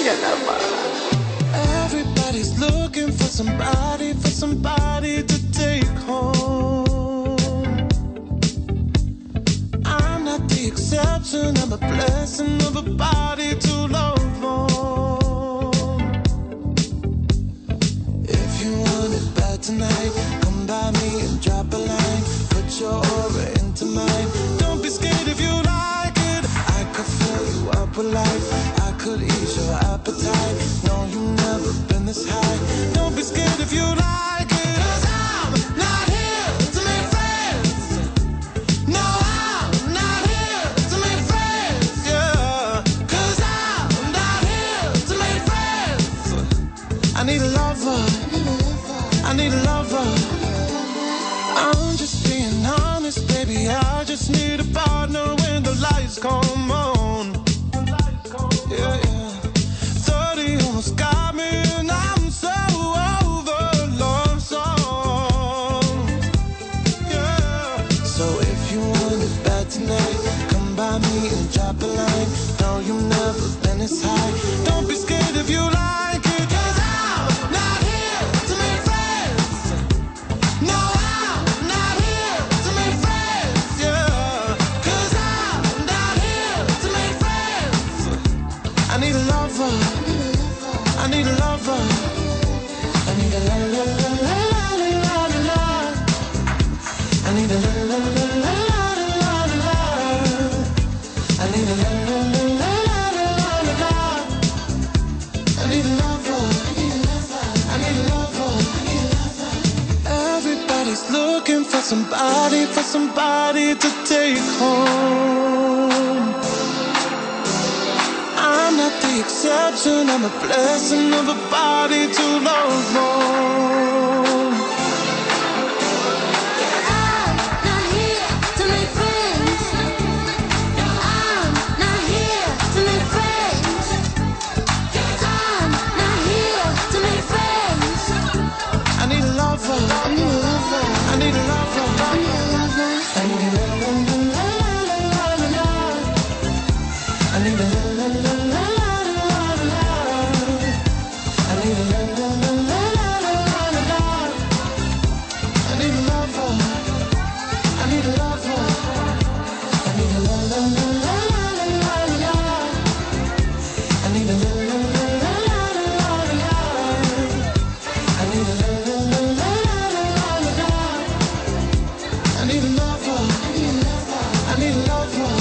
Everybody's looking for somebody to take home. I'm not the exception, I'm a blessing of a body to love on. If you want it bad tonight, come by me and drop a line. Put your aura into mine. Don't be scared if you like it. I could fill you up with life. I could ease your appetite. No, you've never been this high. Don't be scared if you like it. 'Cause I'm not here to make friends. No, I'm not here to make friends. Yeah, 'cause I'm not here to make friends. I need a lover. I need a lover. I'm just being honest, baby. I just need a partner when the lights come on. Yeah, yeah. 30 almost got me, and I'm so over love songs. Yeah. So if you want it bad tonight, come by me and drop a line. No, you've never been this high. Don't be scared if you like it. 'Cause I'm not here to make friends. No, I'm not here to make friends. Yeah. 'Cause I'm not here to make friends. I need a lover. I need a lover. I need a la la la la la la la la. I need a la la la la la la la. I need a la la la la la la la. I need a lover. I need a lover. Everybody's looking for somebody to take home. I'm not the exception, I'm a blessing of a body to love more. I'm not here to make friends. I'm not here to make friends. I'm not here to make friends. I need a lover. I need a lover. I need a lover. I need a lover. I need a la la la la la la la. I need a la la la la la la la. I need a la la la la la la la. I need a lover. I need a lover. I need a la la la la la la la. I need a la la la la la la la. I need a la la la la la la la. I need a lover. I need a lover.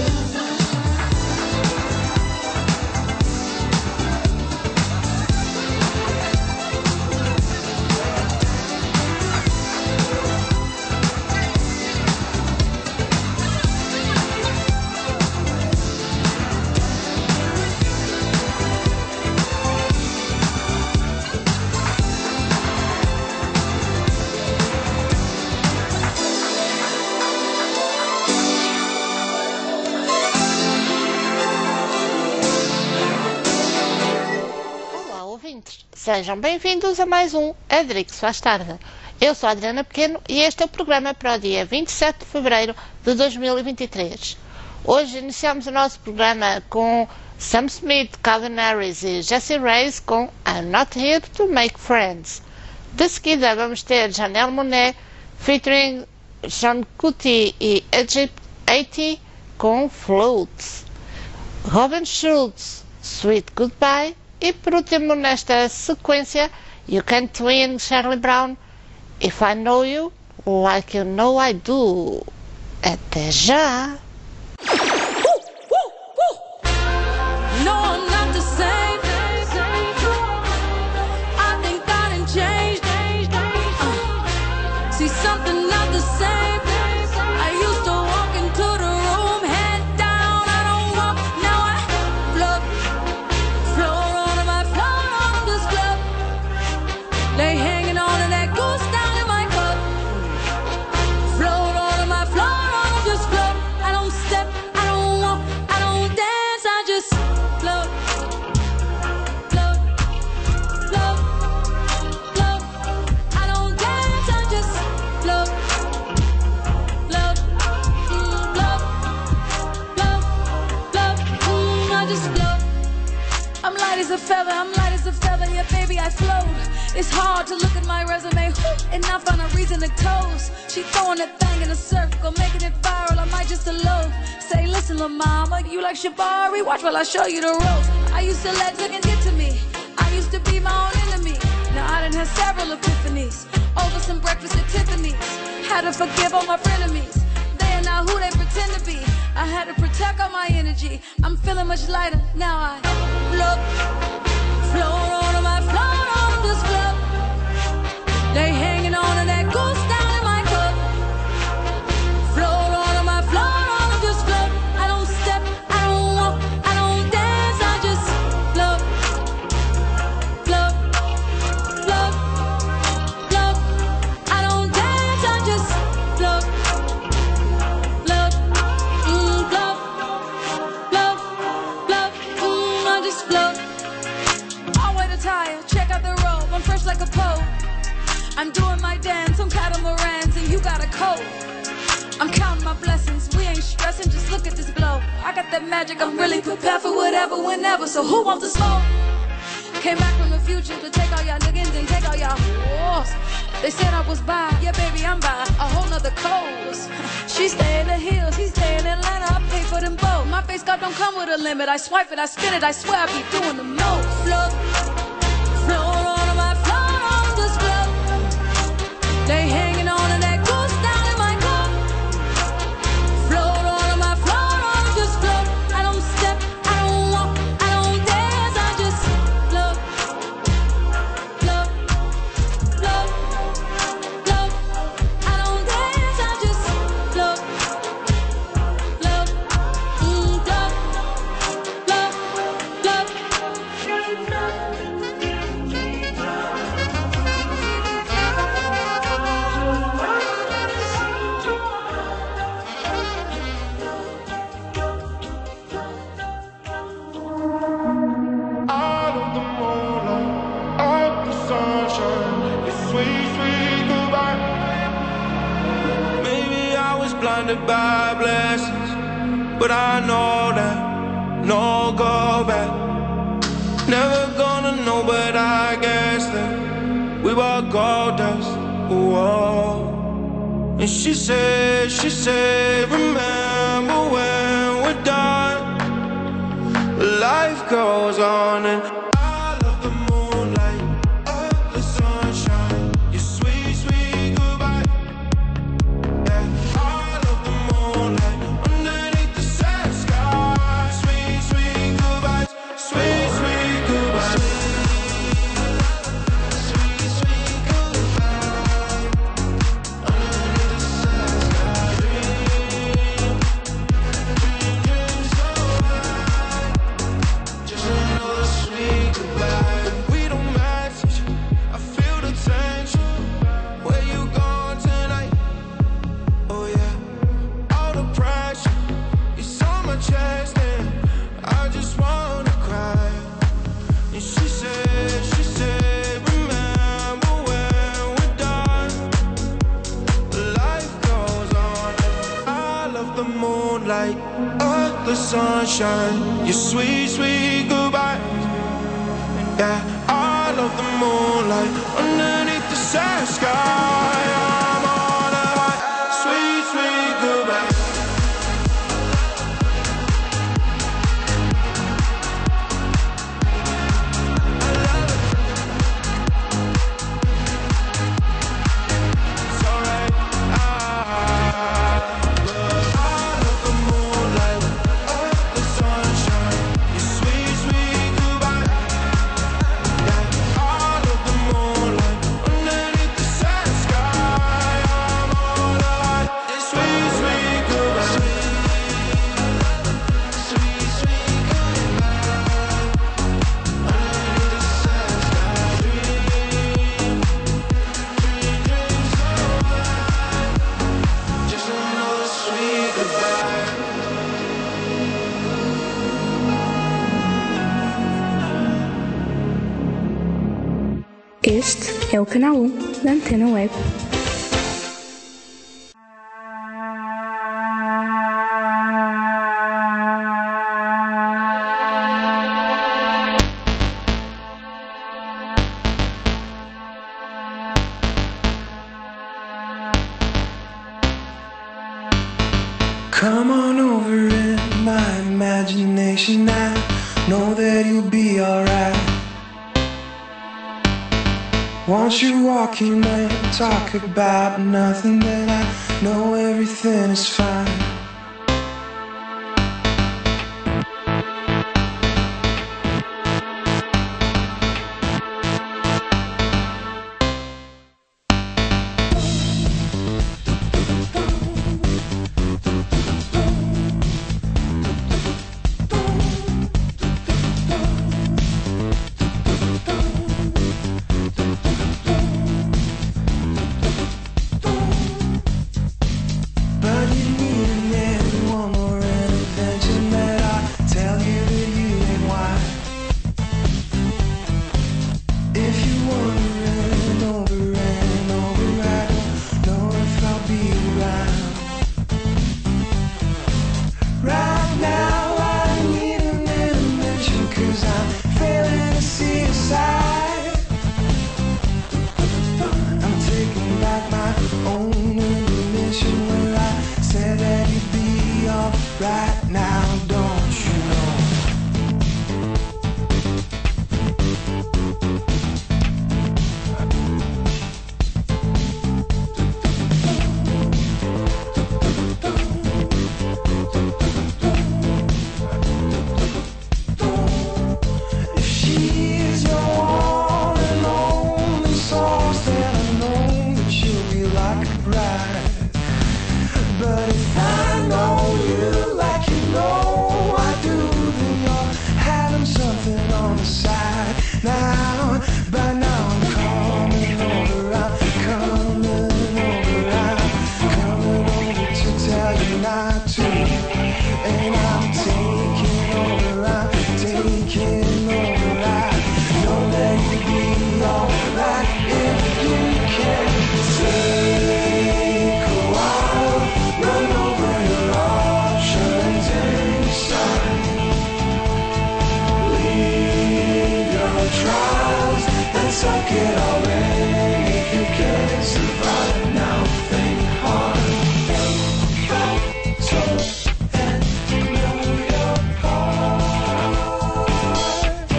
Olá, ouvintes. Sejam bem-vindos a mais um Adrix Faz Tarde. Eu sou a Adriana Pequeno e este é o programa para o dia 27 de fevereiro de 2023. Hoje iniciamos o nosso programa com Sam Smith, Calvin Harris e Jessie Reyes com I'm Not Here to Make Friends. De seguida vamos ter Janelle Monáe featuring Sean Kuti e Egypt 80 com Floats. Robin Schulz, Sweet Goodbye. E por último nesta sequência, You Can't Win, Charlie Brown, If I Know You, Like You Know I Do. Até já! No, I'm not the same. I think I done changed. See something not the same. I used to walk into the room, head down, I don't walk. Now I float on this club. They hanging on to that goose down in my cup. Float on this club. I don't light as a feather, I'm light as a feather, yeah, baby, I float. It's hard to look at my resume, and not find a reason to toast. She throwing that thing in a circle, making it viral, I might just elope. Say, listen, lil' mama, you like Shabari? Watch while I show you the ropes. I used to let niggas get to me. I used to be my own enemy. Now I done had several epiphanies over some breakfast at Tiffany's. Had to forgive all my frenemies. They are not who they pretend to be. I had to protect all my energy. I'm feeling much lighter now. I float on my float on this club. They hanging on to that goose down in my cup. Float on my float on this club. I don't step, I don't walk, I don't dance. I just float, float, float, float. I don't dance, I just float, float, float, float, float. I just float. I'll wear the tire, check out the robe. I'm fresh like a pope. I'm doing my dance on catamarans and you got a coat. I'm counting my blessings, we ain't stressing, just look at this glow. I got that magic, I'm really prepared for whatever, whenever. So who wants to smoke? Came back from the future to take all y'all niggas and take all y'all wars. They said I was by, yeah baby I'm by a whole nother coast. She stay in the hills, he stay in Atlanta, I pay for them both. My face card don't come with a limit, I swipe it, I spin it, I swear I be doing the most. Float, float on my float on this club. They hanging on to that goose down in my cup. Float on my float on this float. I don't step, I don't walk, I don't dance. I just float, float, float, float. I don't dance, I just float, float, Out of the moonlight, out the sunshine, it's sweet, sweet goodbye. Maybe I was blinded by blessings, but I know that no go back. Never gonna know, but I guess that we were gold dust. Whoa. And she said, remember when we're done. Life goes on and I love the moonlight, of the sunshine, your sweet, sweet goodbye. Yeah, I love the moonlight, underneath the sad sky. Sweet, sweet goodbyes, sweet, sweet goodbyes. Sweet, sweet goodbye, underneath the sad sky. Dream so high. Just another sweet goodbye. We don't match each other. I feel the tension. Where you going tonight? Oh yeah. All the pressure is on my chest and I just wanna cry. And she said, remember when we're done. Life goes on. I love the moonlight, of the sunshine, your sweet, sweet goodbye. Yeah, I love the moonlight, underneath the sad sky. I'm on a high, sweet, sweet goodbye. I love it. It's alright. I love the moonlight, of the sunshine, your sweet, sweet goodbye. Yeah, I love the moonlight, underneath the sad sky. I'm on a high, this sweet, sweet goodbye. Sweet, sweet goodbye, underneath the sad sky. Dream so high. Just another sweet goodbye. Este é o canal 1 da Antena Web. right. Want you walking and talk about nothing, then I know everything is fine. Right now, don't you know? If she's your one and only source, then I know that you'll be like a bride. But if I know you like you know I do, then you're having something on the side. Now, by now I'm coming over, coming over to tell you not to. And I'm taking over, I know that you'll be alright if you can take a while. Run over your options inside. Leave your trials and suck it all in. If you can survive now, think hard. So and know your heart.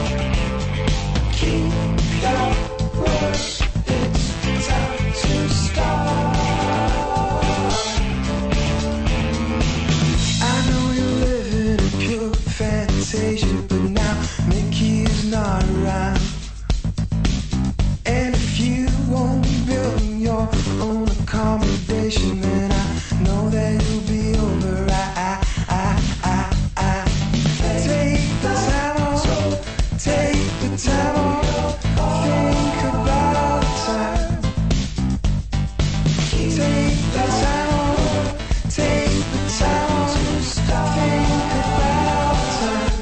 Keep your word. It's time to start. I know you're living in pure fantasia, but now Mickey is not around. And if you won't build your own accommodation, then I know that you'll be over. Take the time off, take the time off, think about time. Take the time off, take the time off, think about time.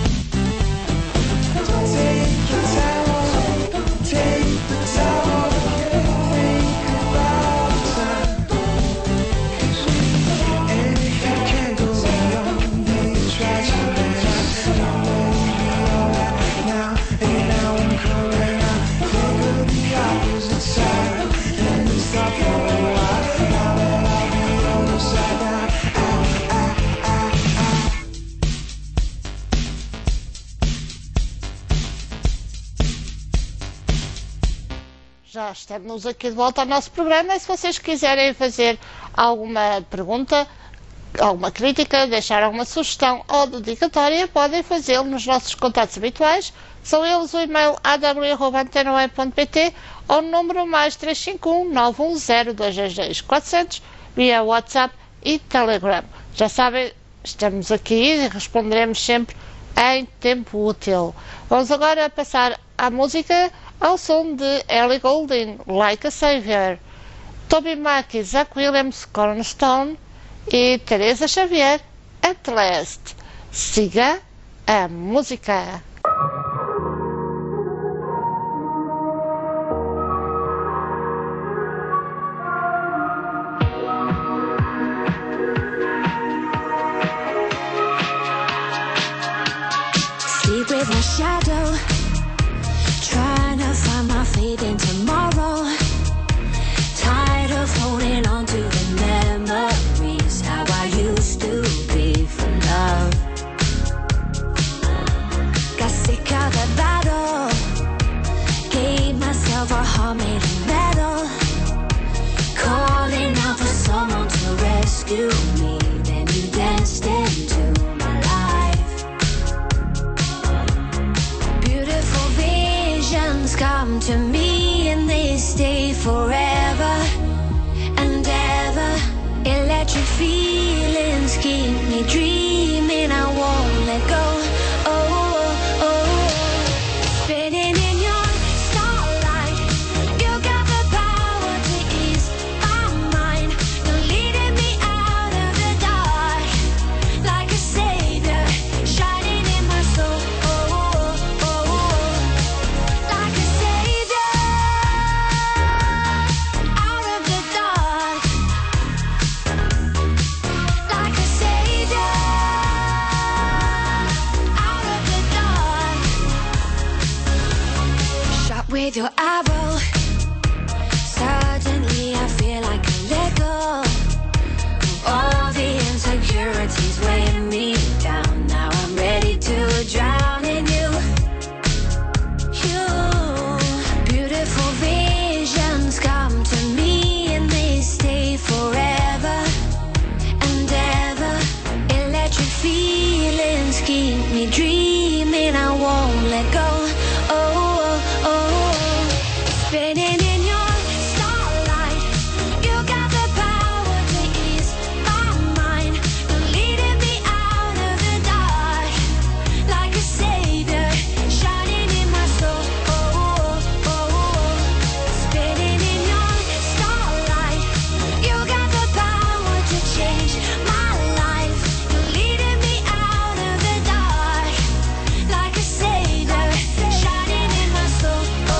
Take the time off, take the time off, think about time. And if you can't go beyond the attraction, then I know that you'll be alright now. And now I'm coming out, think of the opposite side, and stop for a while. Now that I'll be on the side now. Já estamos aqui de volta ao nosso programa e se vocês quiserem fazer alguma pergunta, alguma crítica, deixar alguma sugestão ou dedicatória, podem fazê-lo nos nossos contatos habituais. São eles o e-mail aw@antena1.pt ou o número mais 351 910 222 400 via WhatsApp e Telegram. Já sabem, estamos aqui e responderemos sempre em tempo útil. Vamos agora passar à música ao som de Ellie Goulding, Like a Savior, Toby Mac e Zach Williams, Cornerstone e Teresa Xavier, At Last. Siga a música. Sleep with my shadow, trying to find my faith in tomorrow. Tired of holding on to the memories, how I used to be for love. Got sick of the to me, then you danced into my life. Beautiful visions come to me and they stay forever and ever. Electric feelings keep me dreaming, I won't let go. Spinning in your starlight, you got the power to ease my mind. You're leading me out of the dark, like a savior, shining in my soul. Like a savior, out of the dark. Like a savior, out of the dark. Shot with your arrow, suddenly I feel like I let go of all the insecurities weighing me down. Now I'm ready to drown in you. You, beautiful visions come to me and they stay forever and ever. Electric feelings keep me dreaming, I won't let go. Spinning in your starlight, you got the power to ease my mind. You're leading me out of the dark, like a savior, shining in my soul. Spinning in your starlight, you got the power to change my life. You're leading me out of the dark, like a savior, shining in my soul.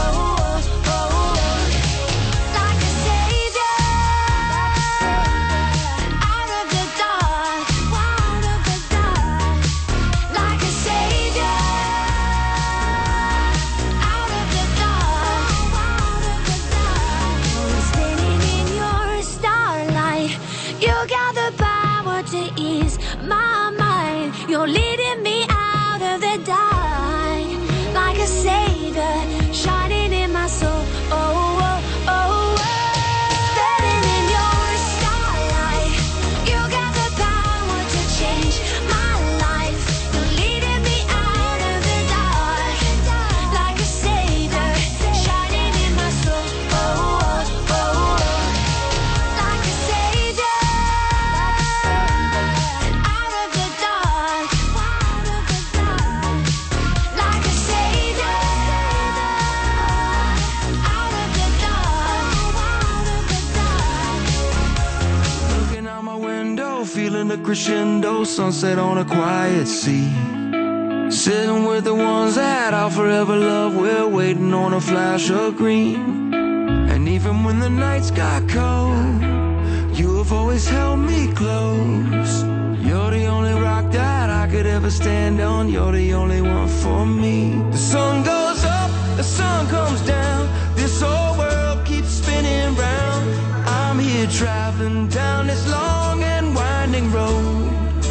Like a savior, out of the dark, out of the dark. Like a savior, out of the dark, out of the dark. Spinning in your starlight, you got the power to ease my mind. You're leading me out of the dark, like a savior, shining in my soul. Spinning in your starlight, you got the power to change my life. You're leading me out of the dark, like a savior, shining in my soul. Like a savior, out of the dark, out of the dark. Like a savior, out of the dark, out of the dark. Looking out my window, feeling the crescendo, sunset on a quiet sea. Sitting with the ones that I'll forever love, we're waiting on a flash of green. And even when the nights got cold, you have always held me close. You're the only rock that I could ever stand on, you're the only one for me. The sun goes up, the sun comes down, this whole world keeps spinning round. I'm here traveling down this long and winding road.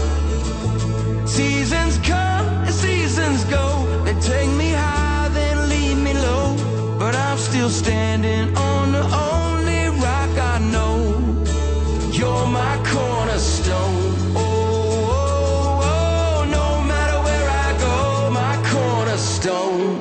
Seasons come and seasons go, they take me high then leave me low. But I'm still standing on the only rock I know. You're my cornerstone. Oh, no matter where I go, my cornerstone.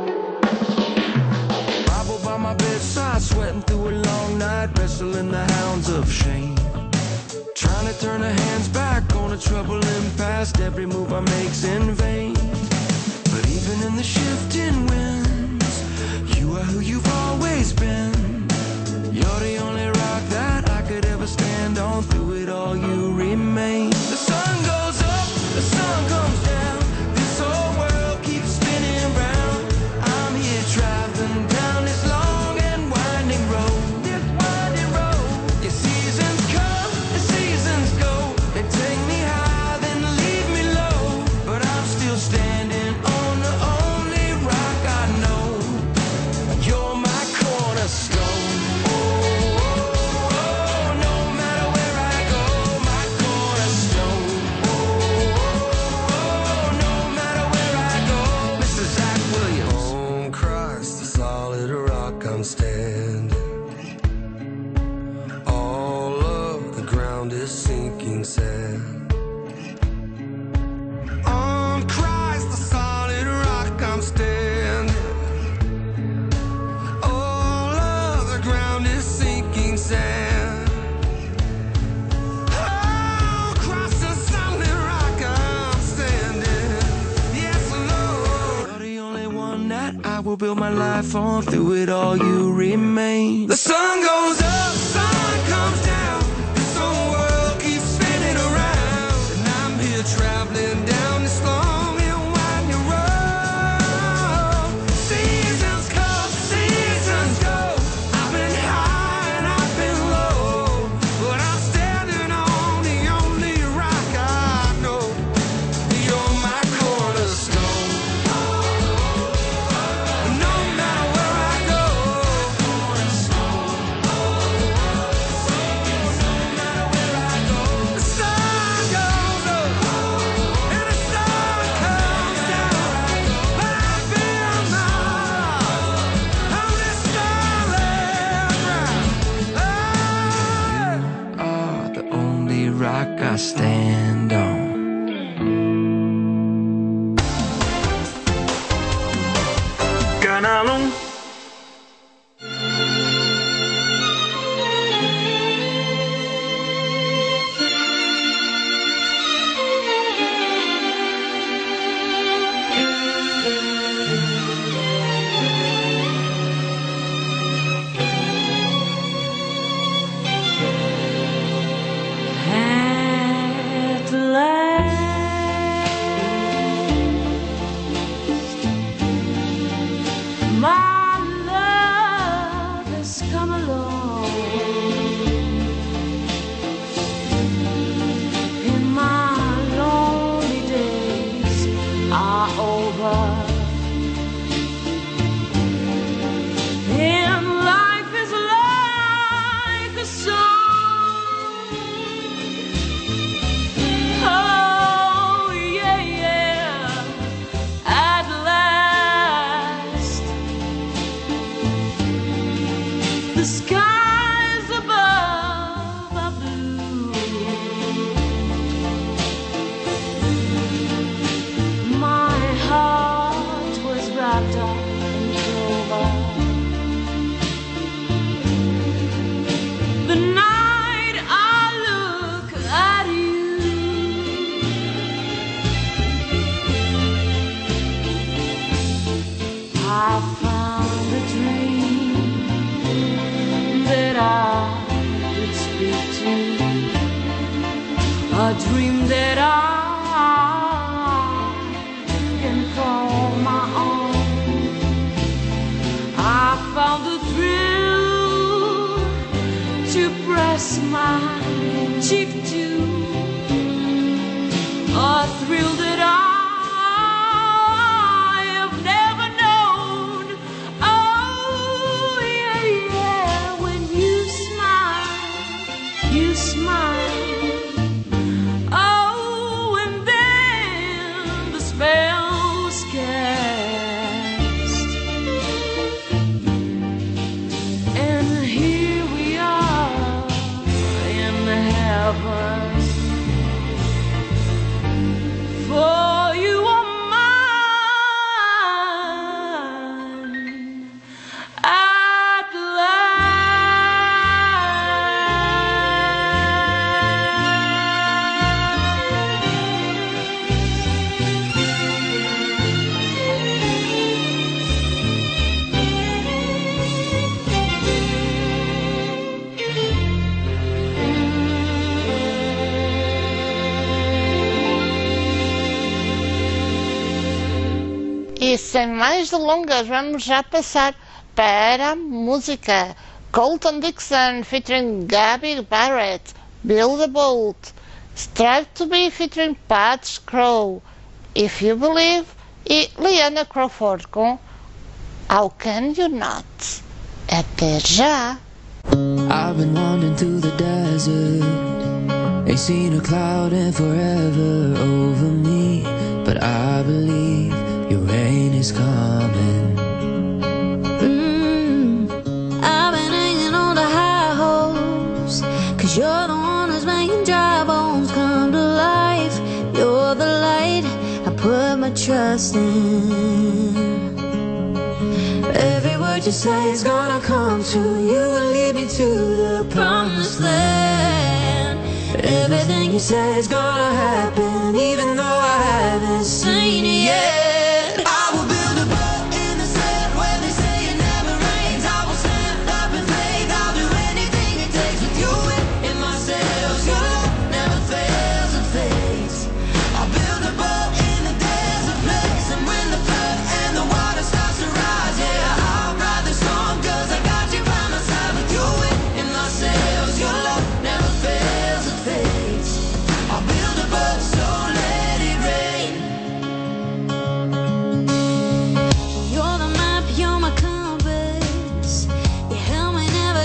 Bible by my bedside, sweating through a long night, wrestling the hounds of shame. Trying to turn the hands back on a troubling past, every move I make's in vain. But even in the shifting winds, you are who you've always been. You're the only rock that I could ever stand on, through it all you remain. The sun goes up, the sun comes down, this whole world keeps spinning round. I'm here traveling down this long and winding road. This winding road. Your seasons come and seasons go, they take me high then leave me low. But I'm still standing on the only rock that I will build my life on. Through it all you remain. The sun goes up, sun comes down. This whole world keeps spinning around. And I'm here traveling down this long and winding road. Seasons come, seasons go. I've been high and I've been low, but I'm standing on the only rock I know. You're my cornerstone. No matter where I go, the sun goes up and the sun comes down, but I feel my on this solid ground. Oh, the only rock I stand on. Ganalong. At last, my love has come along. And my lonely days are over. And life is like a song. Oh, yeah, yeah, at last. The skies above are blue. My heart was wrapped up in clover. The night I look at you, I found a dream that I would speak to, a dream that I can call my own. I found the thrill to press my cheek to, a thrill that I have never known. Oh, yeah, yeah, when you smile. Oh, and then the spell was cast. And here we are in heaven. For you are mine at E sem mais delongas, vamos já passar para a música. Colton Dixon featuring Gabby Barrett, Bill the Bolt, Strive to Be featuring Pat Crow, If You Believe e Liana Crawford com How Can You Not. Até já! I've been wandering through the desert, ain't seen a cloud in forever over me, but I believe your rain is coming. I've been hanging on to high hopes, 'cause you're the one who's making dry bones come to life. You're the light I put my trust in. Every word you say is gonna come true. You will lead me to the promised land. Everything you say is gonna happen, even though I haven't seen it yet. I will build a boat in the sand.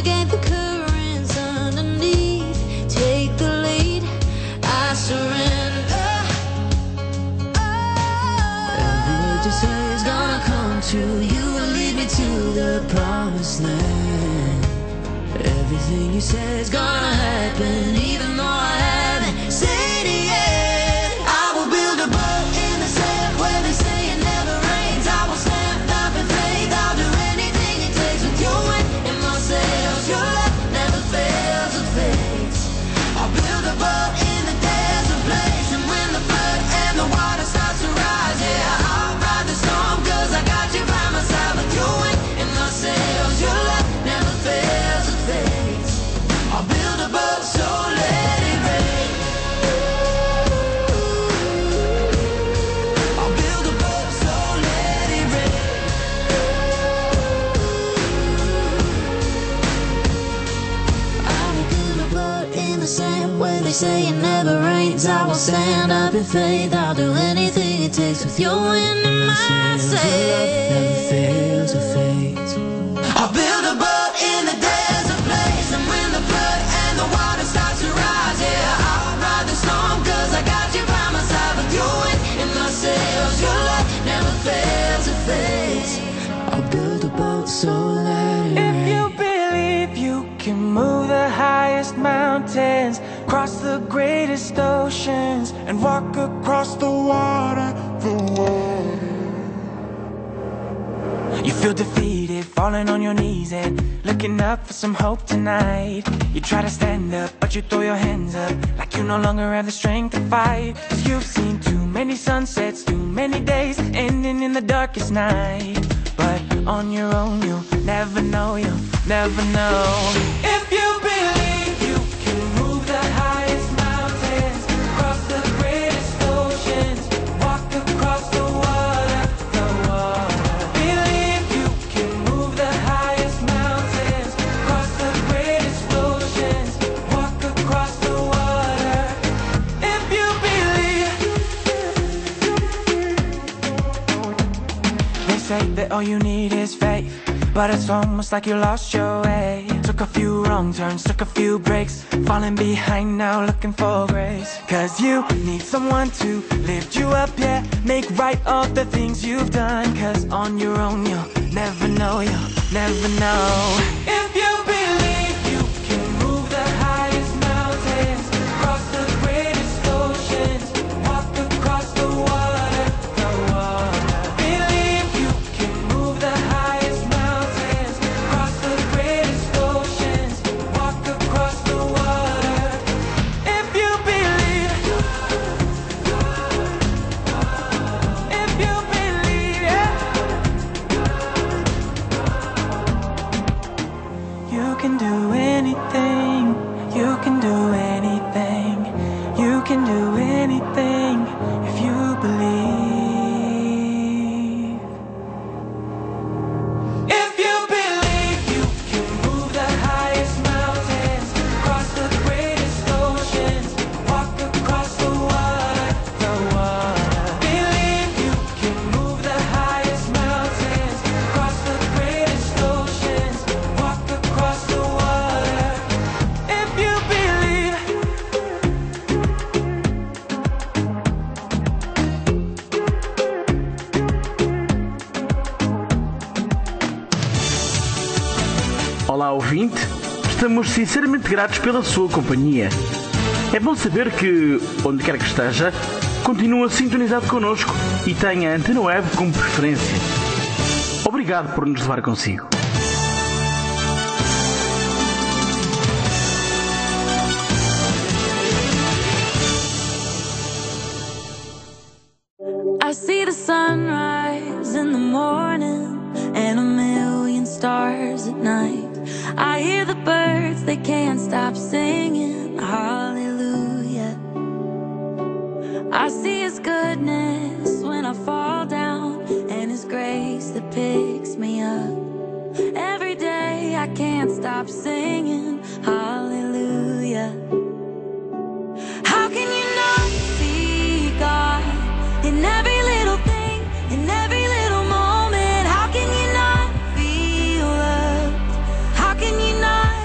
navigate the currents underneath. Take the lead, I surrender. Every word you say is gonna come true. You will lead me to the promised land. Everything you say is gonna happen, even though I haven't said it yet. I will build a boat in the sand where they say it never rains. I will stand up in faith. I'll do anything it takes with your wind in my sails. Your love never fails or fades. I'll build a boat in the desert place, and when the flood and the water starts to rise, yeah, I'll ride the storm, 'cause I got you by my side. With your wind in my sails, your love never fails or fades. I'll build a boat, so let it rain. I'll build a boat, so let it rain. I will build a boat in the sand where they say it never rains. I will stand up in faith. I'll do anything it takes with your wind in my sails. Never fails or fades. I'll build a boat in the desert place, and when the flood and the water starts to rise, yeah, I'll ride the storm, 'cause I got you by my side. With your wind in my sails, your love never fails or fades. I'll build a boat, so let it rain. If you believe you can move the highest mountains, cross the greatest oceans, and walk across the water, you feel defeated, falling on your knees and looking up for some hope tonight. You try to stand up, but you throw your hands up like you no longer have the strength to fight. 'Cause you've seen too many sunsets, too many days ending in the darkest night. But on your own you'll never know, you'll never know. If you believe you can move the highest mountains, cross the greatest oceans, walk across the water, the water. Believe you can move the highest mountains, cross the greatest oceans, walk across the water. If you believe. They say that all you need is faith, but it's almost like you lost your way. Took a few wrong turns, took a few breaks, falling behind now looking for grace. 'Cause you need someone to lift you up, yeah, make right all the things you've done. 'Cause on your own you'll never know, you'll never know. If you believe you can move the highest mountains, cross the greatest oceans, walk across the water, the water. Believe you can move the highest mountains, cross the greatest oceans, walk across the water. If you believe, yeah, you can do anything, you can do anything, you can do anything if you believe. If you believe you can move the highest mountains, cross the greatest oceans, walk across the water, the water. Believe you can move the highest mountains, cross the greatest oceans, walk across the water. If you believe. Olá, ouvinte. Estamos sinceramente gratos pela sua companhia. É bom saber que, onde quer que esteja, continua sintonizado connosco e tem a Antena Web como preferência. Obrigado por nos levar consigo. I see the sunrise in the morning and a million stars at night. I hear the birds, they can't stop singing hallelujah. I see His goodness when I fall down and His grace that picks me up. Every day I can't stop singing hallelujah. How can you not see God in every little thing, in every little moment? How can you not feel loved? How can you not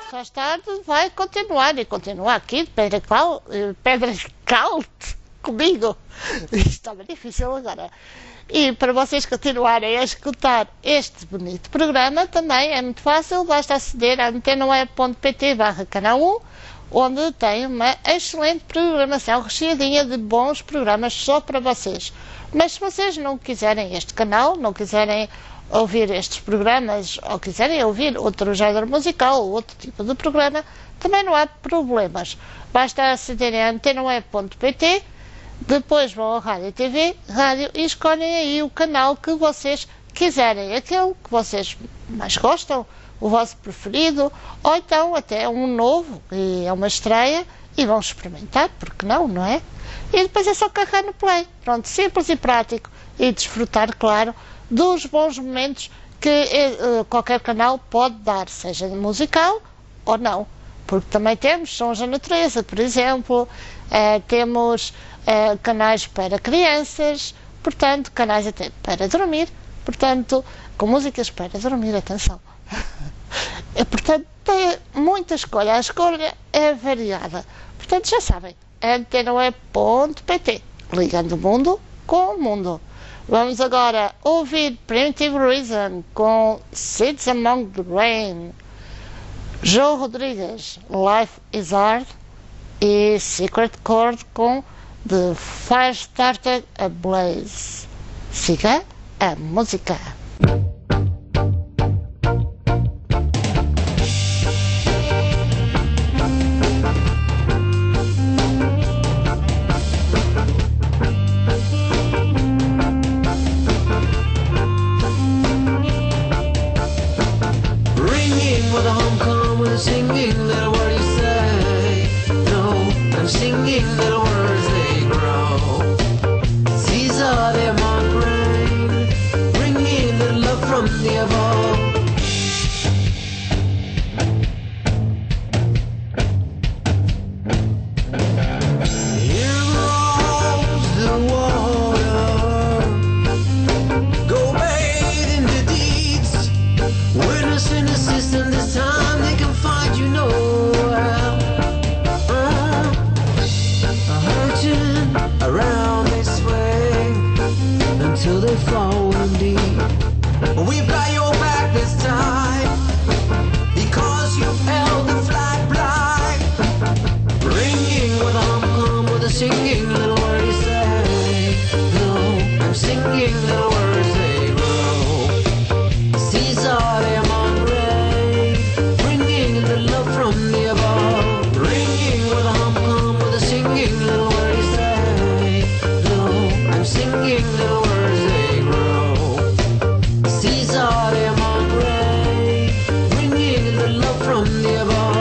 faz tarde vai continuar e continua aqui de pedra calte comigo. Isto estava difícil agora. E para vocês continuarem a escutar este bonito programa também é muito fácil, basta aceder a antenaweb.pt/canal 1, onde tem uma excelente programação recheadinha de bons programas só para vocês. Mas se vocês não quiserem este canal, não quiserem ouvir estes programas ou quiserem ouvir outro género musical ou outro tipo de programa, também não há problemas. Basta acederem a antenaweb.pt, depois vão ao Rádio TV, Rádio, e escolhem aí o canal que vocês quiserem, aquele que vocês mais gostam, o vosso preferido, ou então até um novo, e é uma estreia, e vão experimentar, porque não, não é? E depois é só carregar no play, pronto, simples e prático, e desfrutar, claro, dos bons momentos que qualquer canal pode dar, seja musical ou não, porque também temos sons da natureza, por exemplo, temos canais para crianças, portanto, canais até para dormir, portanto, com músicas para dormir, atenção. Portanto, tem muita escolha, a escolha é variada. Portanto, já sabem, antenaweb.pt, ligando o mundo com o mundo. Vamos agora ouvir Primitive Reason com Seeds Among the Rain, João Rodrigues, Life is Hard, e Secret Chord com The Firestarter Ablaze. Siga a música. Singing little words you say. No, I'm singing little words they grow. These are their mark rain, bringing the love from the above. Here rolls the water, go bathe in the deeds. Witness in the system this time they can find you nowhere. Hurting around they swing until they fall in deep. We've got your back this time because you held the flag blind. Ringing with a hum with a singing little word you say. No, I'm singing little words they grow. These are their mark rain, bringing the love from the above. Ringing with a hum with a singing little word you say. No, I'm singing little words they grow. These are their mark rain, bringing the love from the above.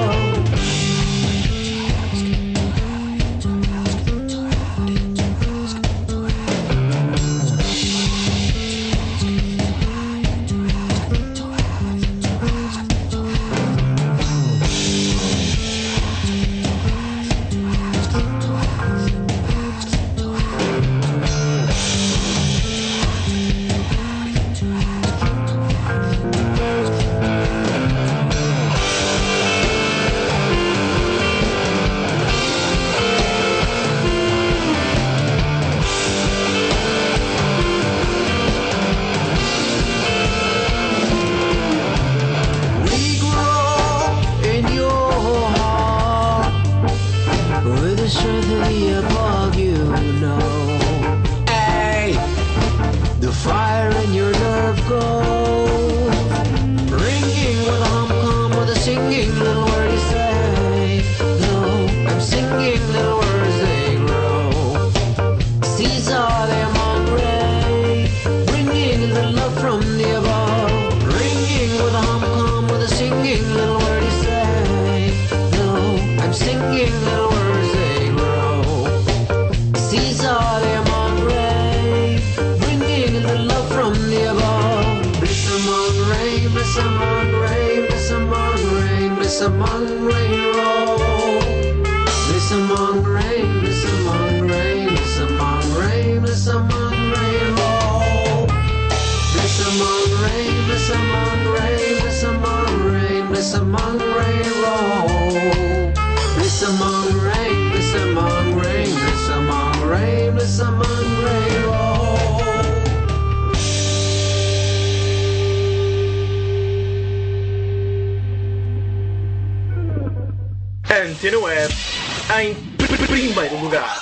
We grow in your heart with the strength of the above, you know. Hey, the fire in your nerve goes ringing with a hum with a singing little word you say. No, I'm singing little words they grow. These are their mark rain, bringing the love from the above. Ringing with a hum with a singing little word you say. No, I'm singing little words they grow. These are their mark rain, bringing the love from the above. Bliss among rain, bliss among rain, bliss among rain, bliss among rain roll. Bliss among rain, bliss among rain, bliss among rain, bliss among rain roll. Bliss among rain, bliss among rain, bliss among rain, bliss bliss among rain roll. Bliss among rain, bliss among rain, bliss among rain, bliss among rain roll. Antena Web em primeiro lugar.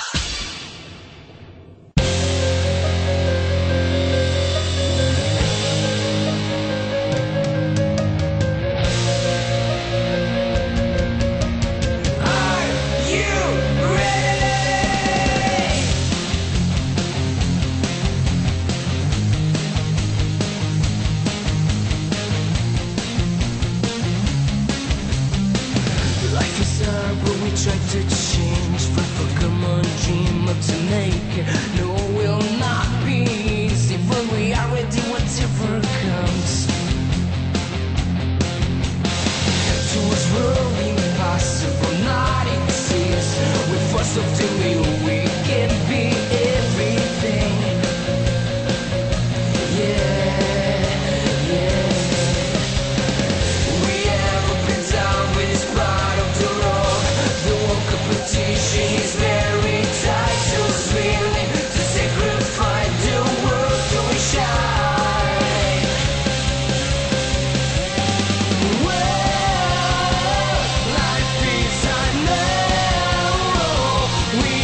Life is hard, but we try to change. Forever, come on, dream up to make. No, it will not be easy, but we are ready whatever comes. To us, we're impossible, not exist. We force to feel we can be everything. Yeah, yeah. We have up and down, but it's part of the road. The world competition is very tight, so it's willing to sacrifice the world to shine. Well, life is unknown. We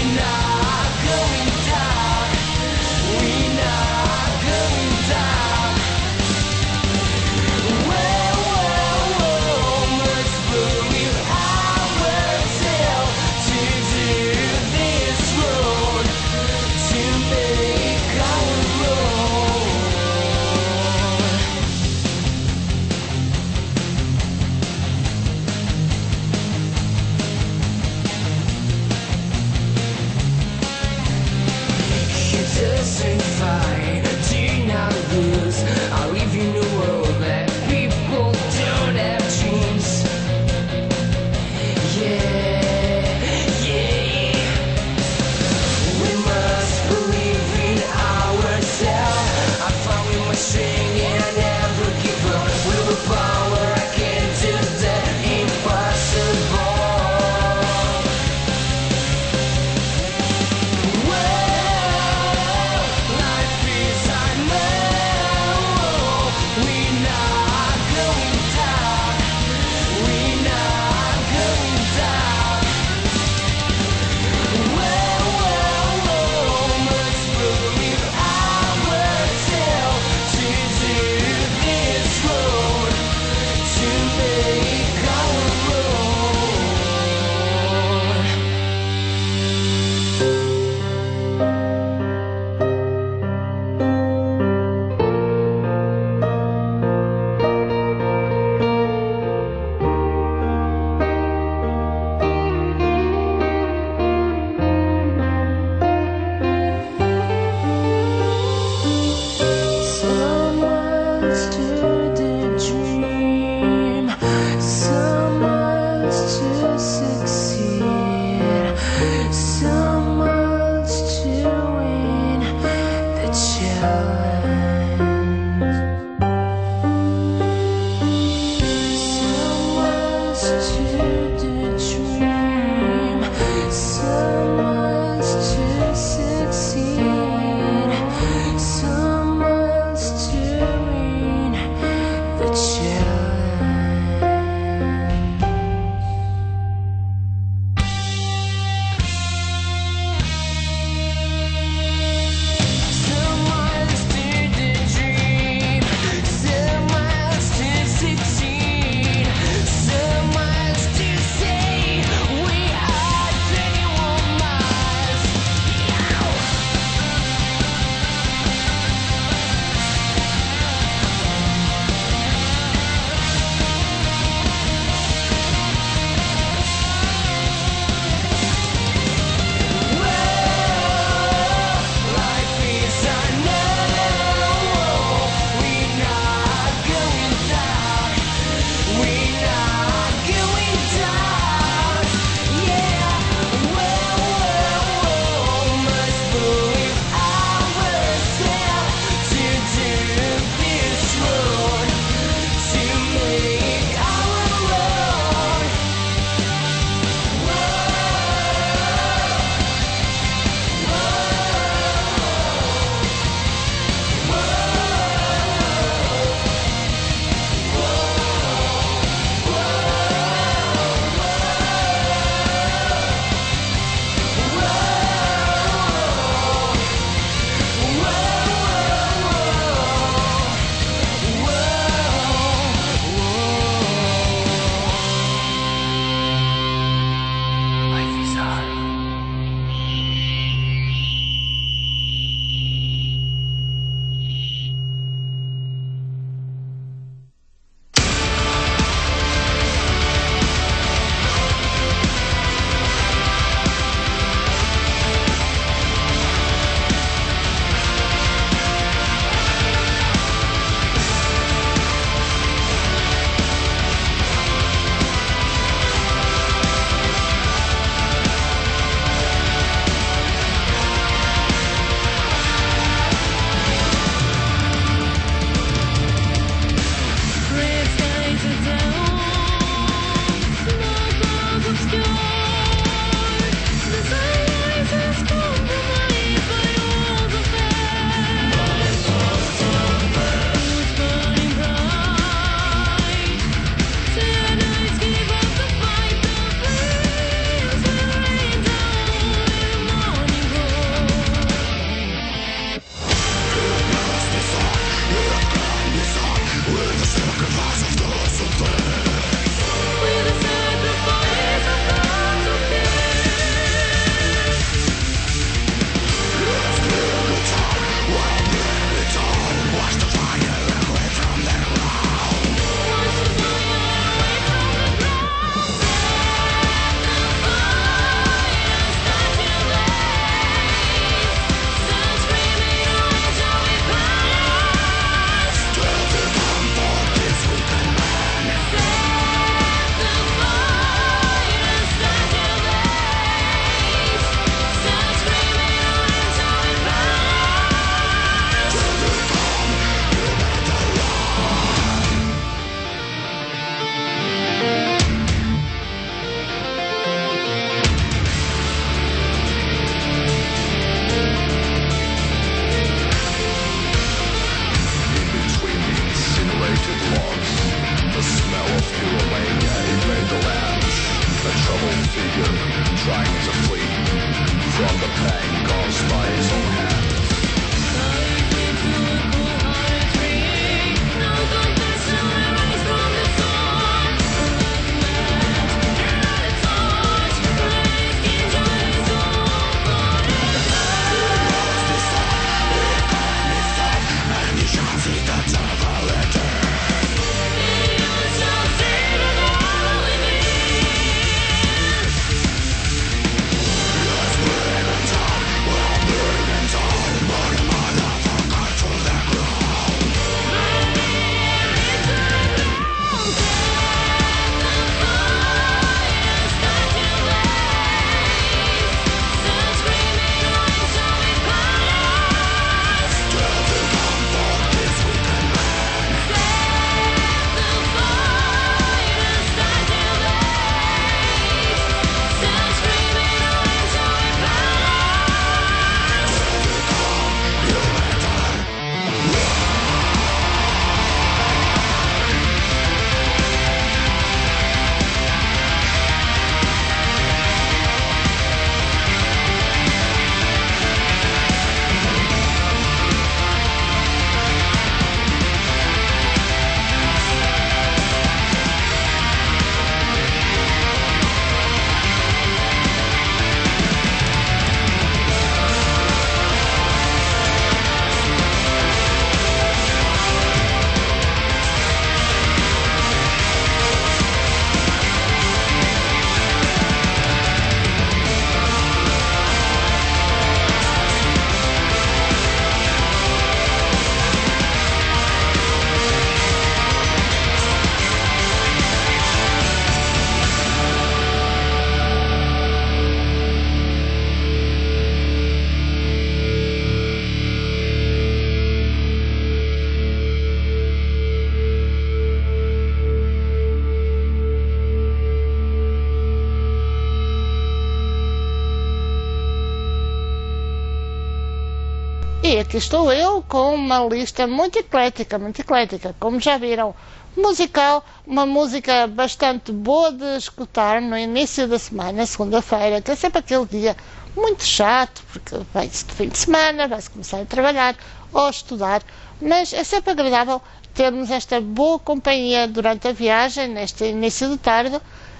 E aqui estou eu com uma lista muito eclética, como já viram, musical, uma música bastante boa de escutar no início da semana, segunda-feira, que é sempre aquele dia muito chato, porque vai-se de fim de semana, vai-se começar a trabalhar ou a estudar, mas é sempre agradável termos esta boa companhia durante a viagem, neste início de tarde,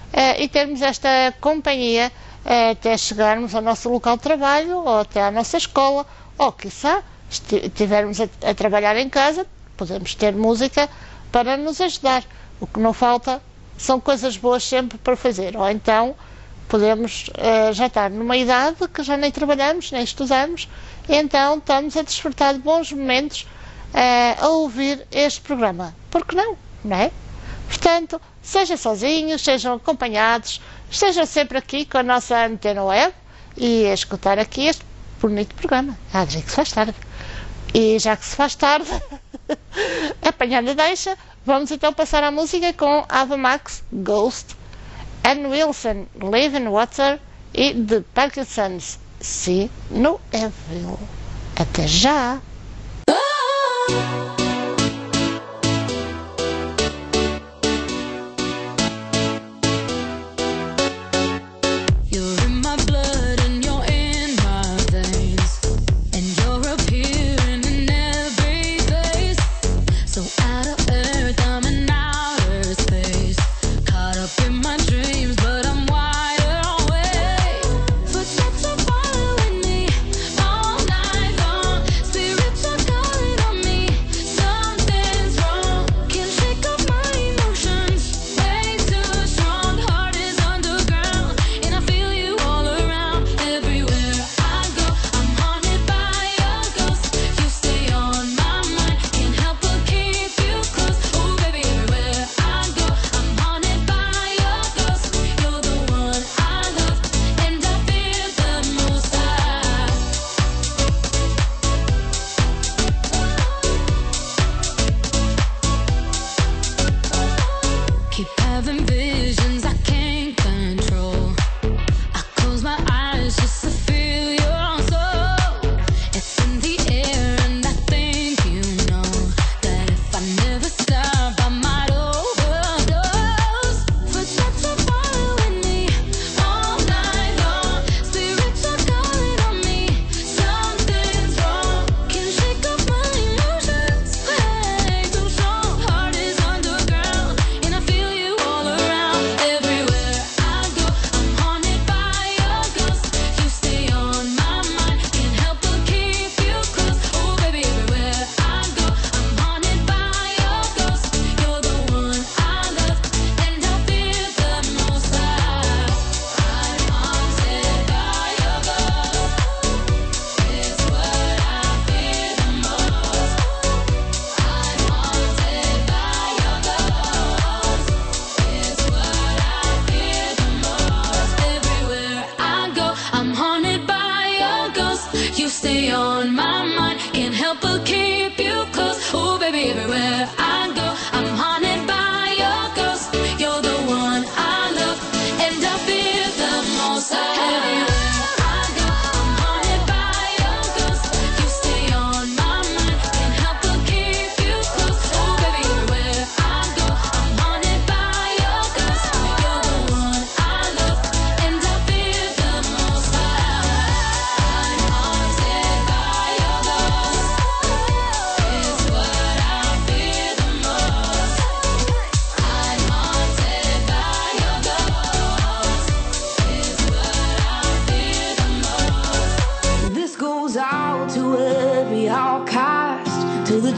e termos esta companhia até chegarmos ao nosso local de trabalho, ou até à nossa escola, ou quiçá, se estivermos a trabalhar em casa, podemos ter música para nos ajudar. O que não falta são coisas boas sempre para fazer, ou então podemos já estar numa idade que já nem trabalhamos, nem estudamos, e então estamos a desfrutar de bons momentos a ouvir este programa. Por que não? Não é? Portanto, sejam sozinhos, sejam acompanhados, estejam sempre aqui com a nossa antena web e a escutar aqui este bonito programa. Que se faz tarde. E já que se faz tarde, apanhando a deixa, vamos então passar a música com Ava Max, Ghost, Ann Wilson, Live in Water e The Parkinsons, See No Evil. Até já! Spirits are calling on me.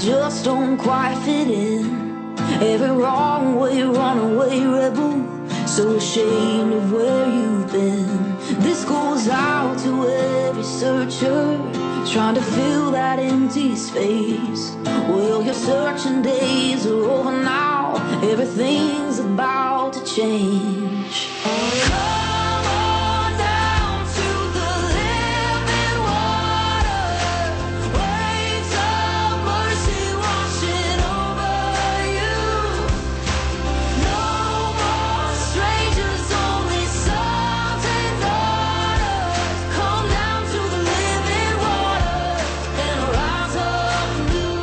just don't quite fit in. Every wrong way, runaway rebel, so ashamed of where you've been. This goes out to every searcher, trying to fill that empty space. Well, your searching days are over now. Everything's about to change. Come on down to the living water. Waves of mercy washing over you. No more strangers, only sons and daughters. Come down to the living water and rise up new.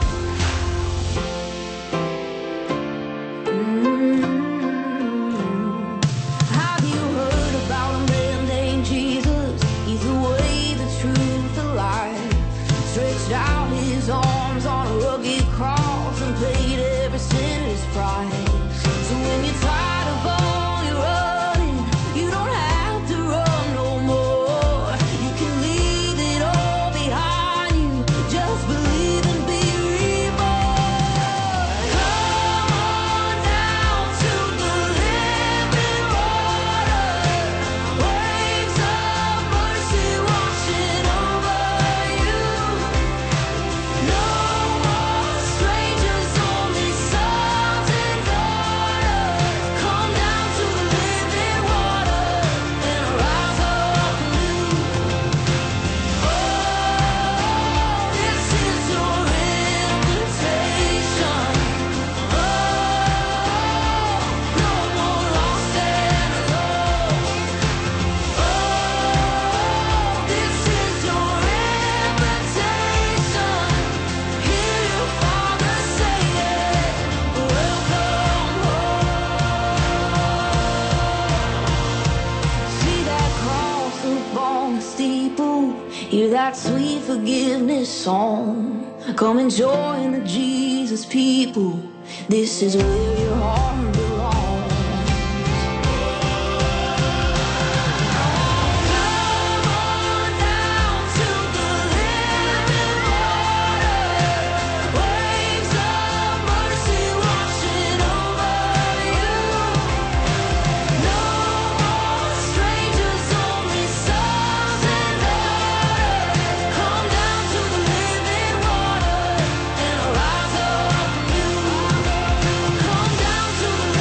Have you heard about a man named Jesus? He's the way, the truth, the life. Stretched out his arms on a rugged cross and paid every sinner's price. So when you're tired of all your running, you don't have to run no more. You can leave it all behind you. Just believe and be reborn. Come on down to the living water. Waves of mercy washing over you. No more strangers, only sons and daughters. Come down to the living water and rise up new. Oh, this is your invitation. Oh, no more lost and alone. Oh, this is your invitation. Hear your Father say it. Welcome home. See that cross up on the steeple. Hear that sweet forgiveness song. Come and join the Jesus people. This is where your heart belongs. Come on down to the living water. Waves of mercy washing over you. No more strangers, only sons and daughters. Come down to the living water and rise up new. Come down to the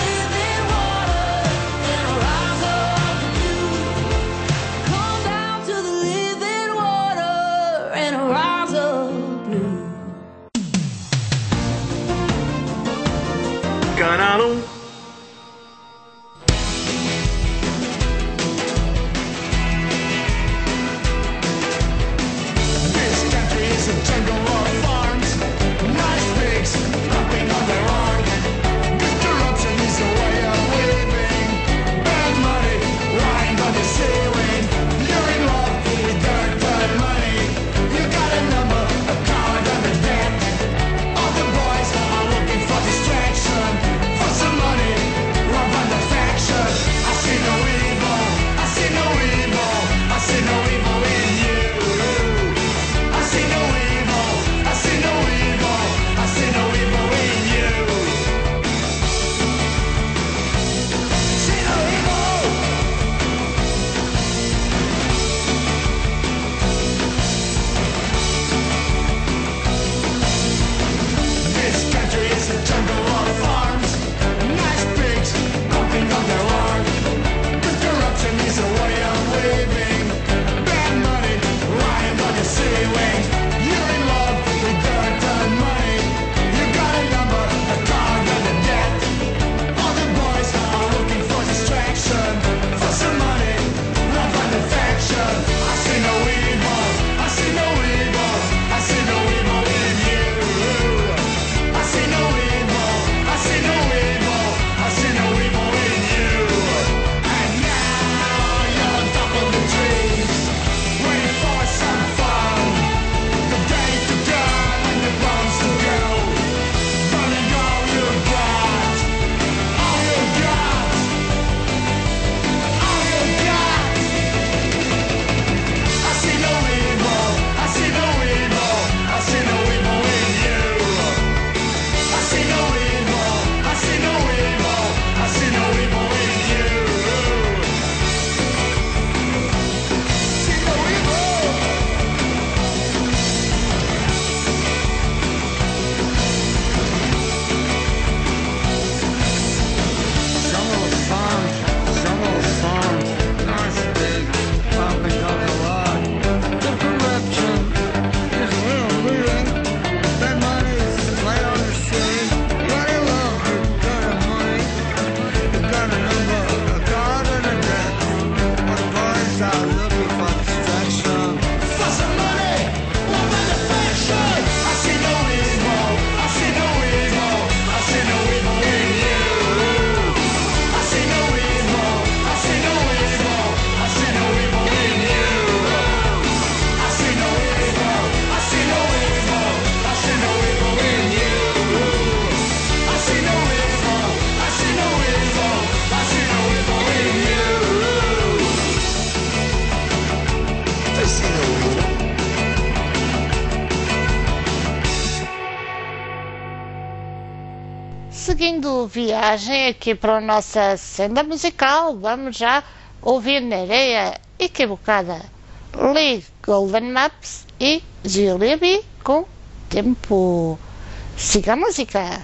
seguindo viagem aqui para a nossa senda musical, vamos já ouvir Nereia Equivocada, Lee Golden Maps e Julia B com Tempo. Siga a música.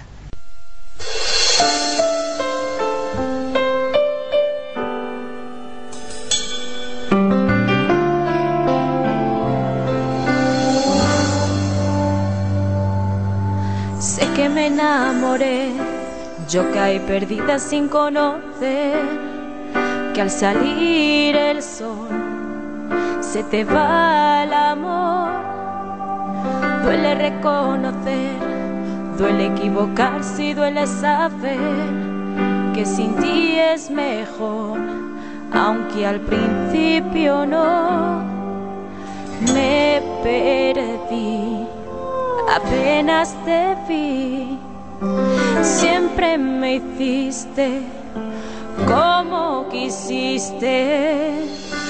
Sé que me enamoré, yo caí perdida sin conocer que al salir el sol se te va el amor. Duele reconocer, duele equivocarse y duele saber que sin ti es mejor, aunque al principio no. Me perdí, apenas te vi, siempre me hiciste como quisiste,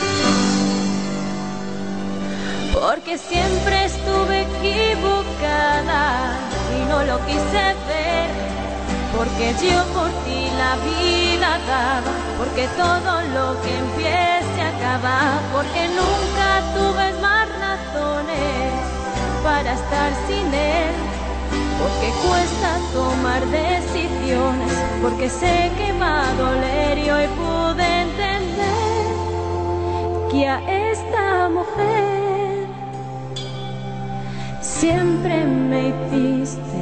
porque siempre estuve equivocada y no lo quise ver, porque yo por ti la vida daba, porque todo lo que empiece acaba, porque nunca tuve más razones para estar sin él, porque cuesta tomar decisiones, porque sé que va a doler y hoy pude entender que a esta mujer siempre me hiciste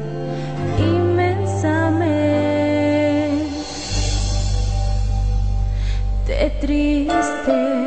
inmensamente triste.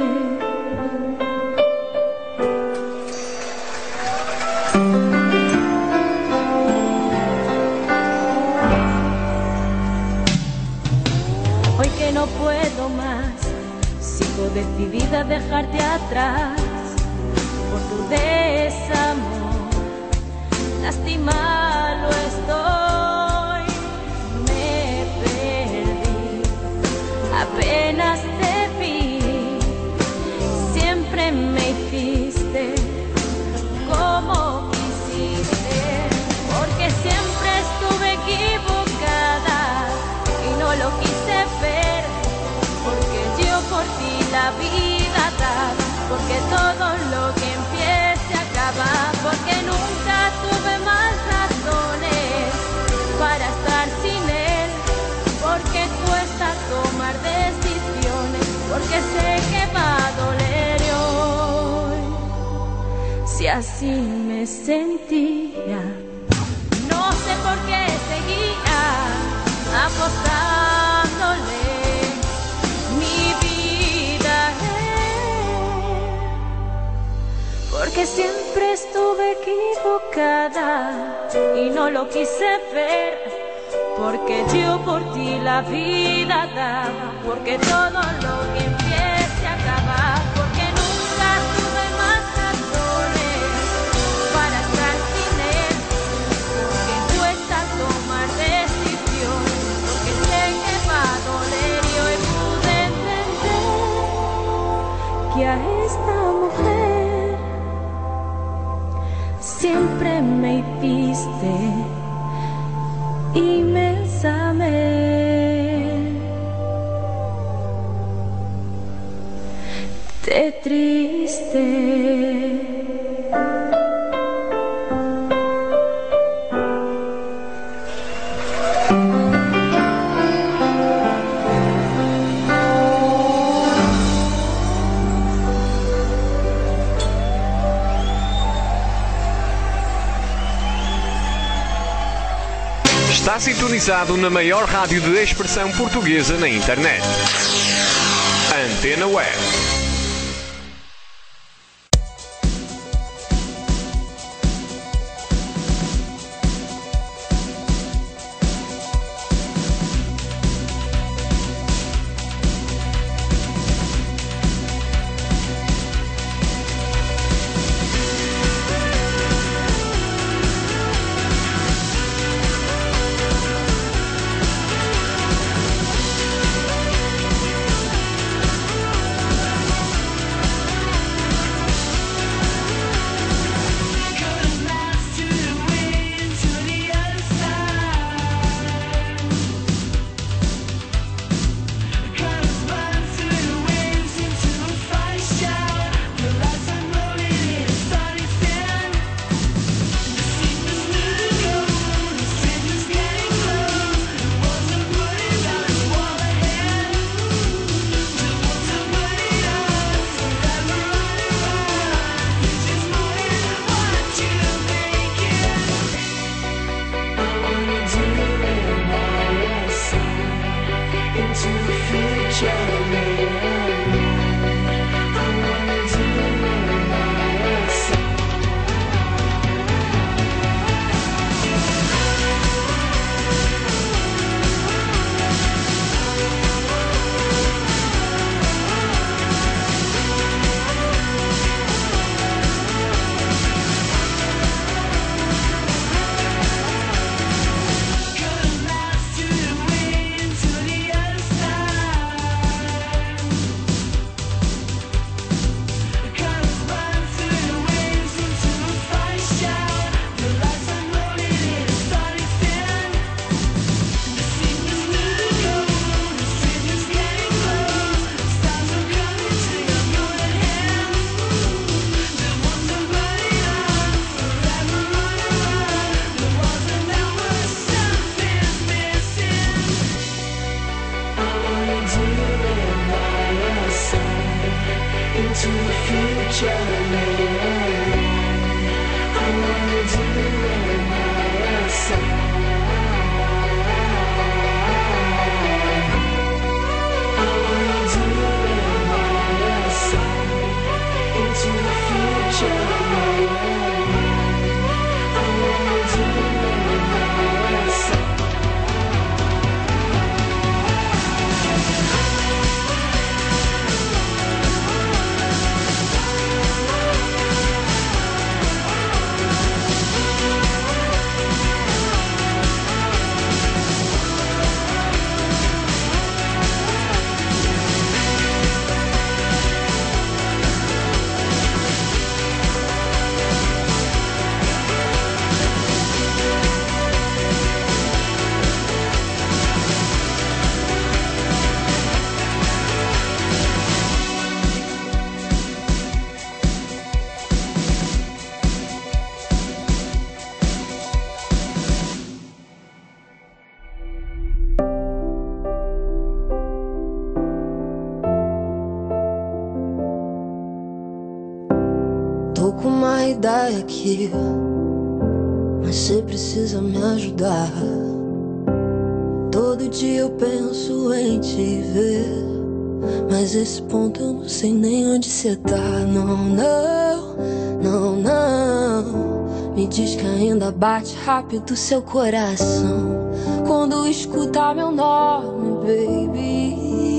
No puedo más, sigo decidida a dejarte atrás por tu desamor, lastimado estoy, me perdí, apenas te vi, siempre me hiciste como quisiste, porque siempre estuve equivocada y no lo quise ver, porque yo por ti la vida daba, porque todo lo que empiece acaba, porque nunca tuve más razones para estar sin él, porque cuesta tomar decisiones, porque sé que va a doler hoy, si así me sentía, no sé por qué seguía apostándole mi vida, porque siempre estuve equivocada y no lo quise ver, porque yo por ti la vida daba, porque todo lo que empiece acaba, porque nunca tuve más razones para estar sin él, porque cuesta tomar decisiones, porque sé que va a doler y hoy pude entender que a esta mujer siempre me hiciste inmensamente triste. Está sintonizado na maior rádio de expressão portuguesa na internet. Antena Web. future. I wanna do it by your side. I wanna do it by your side into the future. I wanna do it by your side. Tô com uma ideia aqui, mas cê precisa me ajudar. Todo dia eu penso em te ver, mas esse ponto eu não sei nem onde cê tá. Não, não, não, não. Me diz que ainda bate rápido seu coração quando escutar meu nome, baby.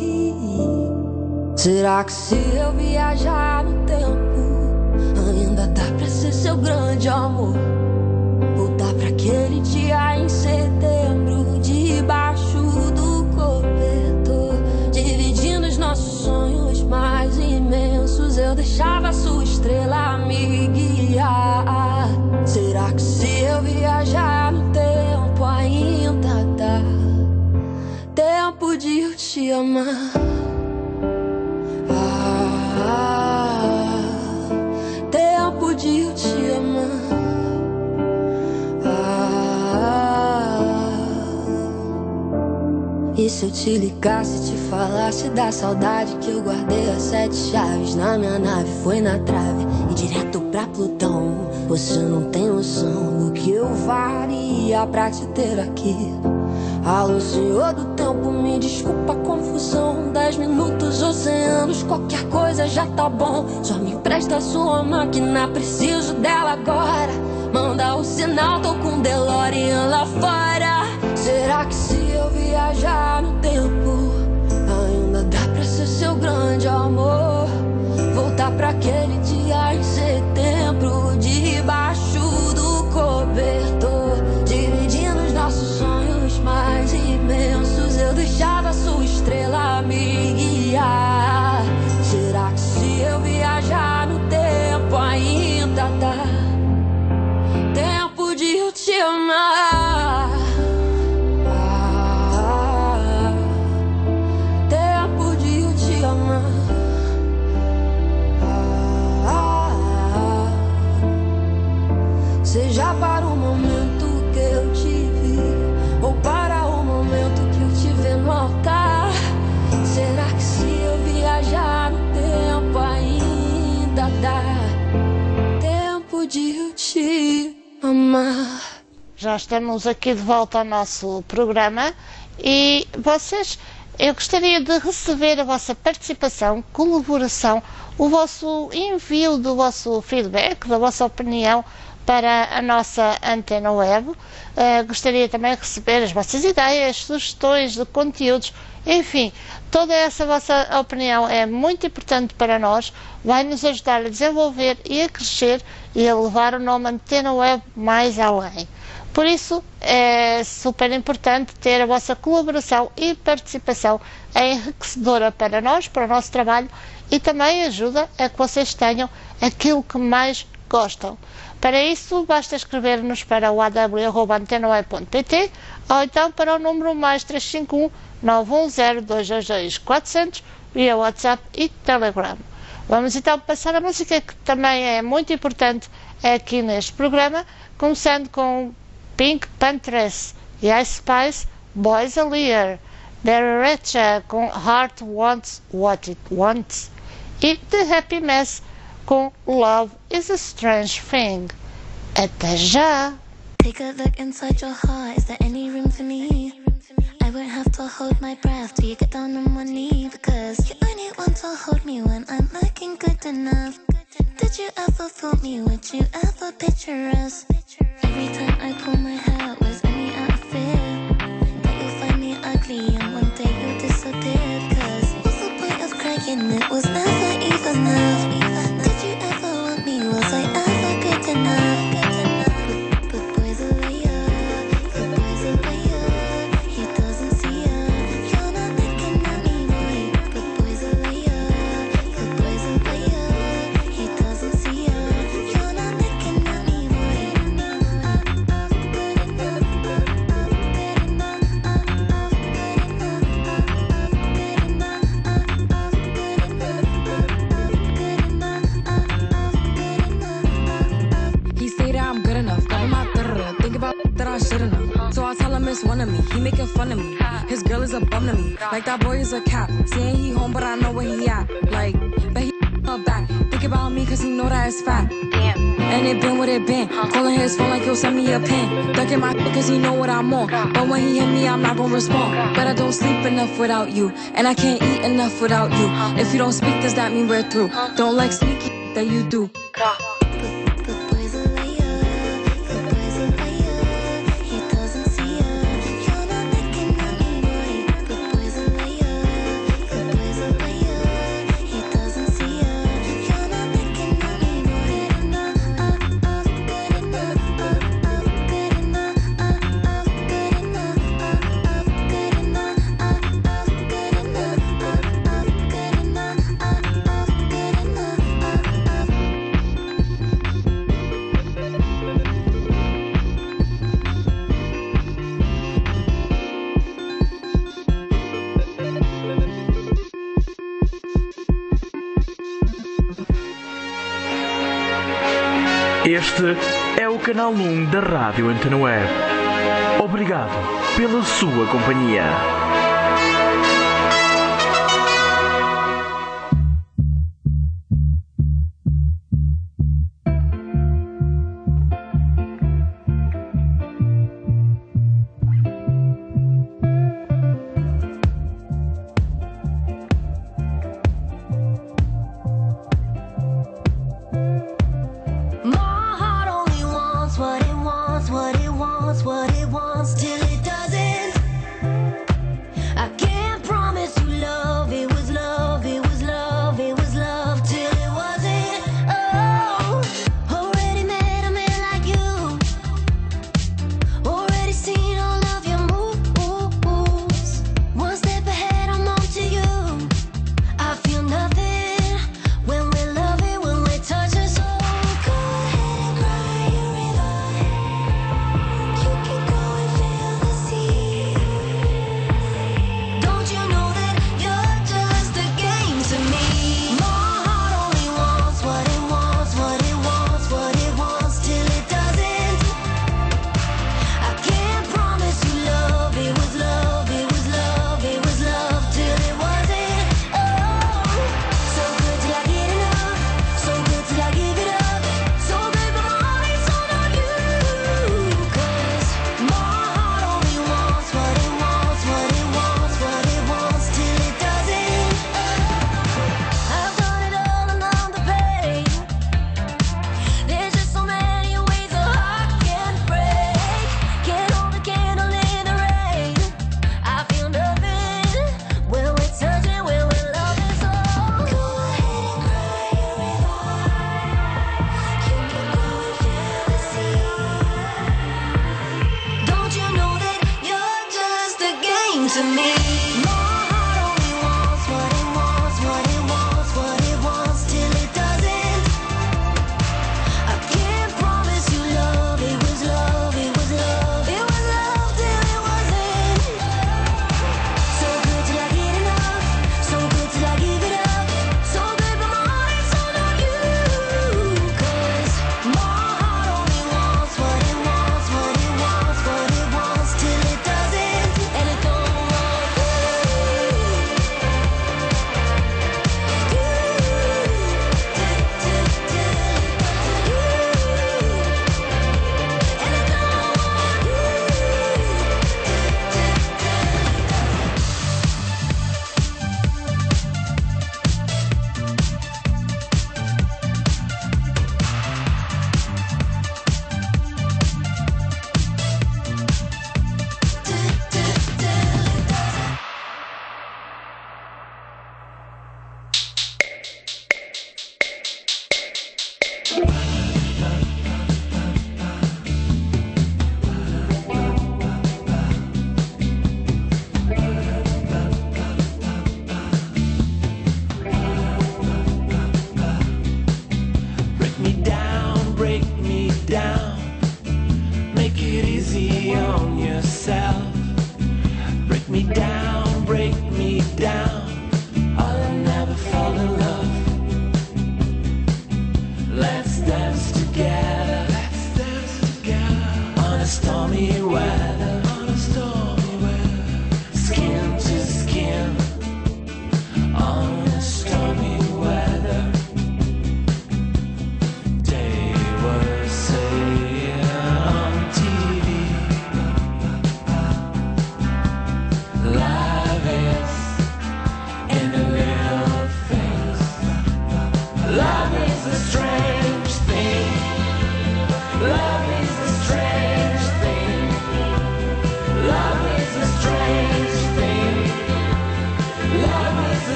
Será que se eu viajar no tempo ainda dá pra ser seu grande amor? Voltar pra aquele dia em setembro, debaixo do cobertor, dividindo os nossos sonhos mais imensos. Eu deixava a sua estrela me guiar. Será que se eu viajar no tempo ainda dá tempo de eu te amar? Tempo de eu te amar. E se eu te ligasse, te falasse da saudade que eu guardei as 7 chaves na minha nave, foi na trave e direto pra Plutão. Você não tem noção do que eu faria pra te ter aqui. Alô, senhor do tempo, me desculpa a confusão. 10 minutos, oceanos, qualquer coisa já tá bom. Só me empresta sua máquina, preciso dela agora. Manda o sinal, tô com DeLorean lá fora. Será que se eu viajar no tempo ainda dá pra ser seu grande amor? Voltar pra aquele dia em setembro, debaixo do cobertor, dividindo os nossos sonhos mais imensos. Eu deixava a sua estrela me guiar. Será que se eu viajar no tempo ainda dá tempo de eu te amar? Tempo de eu te amar. Seja para o momento que eu te vi, ou para o momento que eu te ver no altar. Será que se eu viajar no tempo ainda dá tempo de eu te amar? Já estamos aqui de volta ao nosso programa e eu gostaria de receber a vossa participação, colaboração, o vosso envio do vosso feedback, da vossa opinião para a nossa Antena Web. Gostaria também de receber as vossas ideias, sugestões de conteúdos, enfim, toda essa vossa opinião é muito importante para nós, vai nos ajudar a desenvolver e a crescer e a levar o nome Antena Web mais além. Por isso é super importante ter a vossa colaboração e participação, é enriquecedora para nós, para o nosso trabalho, e também ajuda a que vocês tenham aquilo que mais gostam. Para isso, basta escrever-nos para o aw@antenaweb.pt ou então para o número mais 351 910 222 400 via WhatsApp e Telegram. Vamos então passar a música que também é muito importante aqui neste programa, começando com Pink Panthers e Ice Spice, Boys Are Here, Berrecha com Heart Wants What It Wants e The Happy Mess com Love is a Strange Thing. Até já! Take a look inside your heart. Is there any room for me? I won't have to hold my breath till you get down on one knee, because you only want to hold me when I'm looking good enough. Did you ever fool me? Would you ever picture us? Every time I pull my hair, it was only out of fear that you'll find me ugly and one day you'll disappear. Because what's the point of crying? It was never even enough. Did you ever want me? Was I ever good enough? But boys are liar, but boys are liar. He doesn't see ya. You're not looking at me, boy. But boys are liar, but boys are liar. He doesn't see ya. You're not looking at me, He say that I'm good enough, never my think about that I shouldn't have. So I tell him it's one of me, he making fun of me. His girl is a bum to me, like that boy is a cat. Saying he home, but I know where he at. Like, but he her back. Think about me, cause he know that it's fat. Damn. And it been what it been. Calling his phone like he'll send me a pin. Ducking my cause he know what I'm on. But when he hit me, I'm not gonna respond. But I don't sleep enough without you, and I can't eat enough without you. If you don't speak, does that mean we're through? Don't like sneaky that you do. but boys are liar, but boys are liar. He doesn't see ya. You're not looking at me, boy. But boys are liar, but boys are liar. He doesn't see ya. You're not looking at me, boy. Good enough, good enough, good enough, good enough, good enough, good Este é o canal 1 da Rádio Antena Web. Obrigado pela sua companhia. what it wants till it doesn't.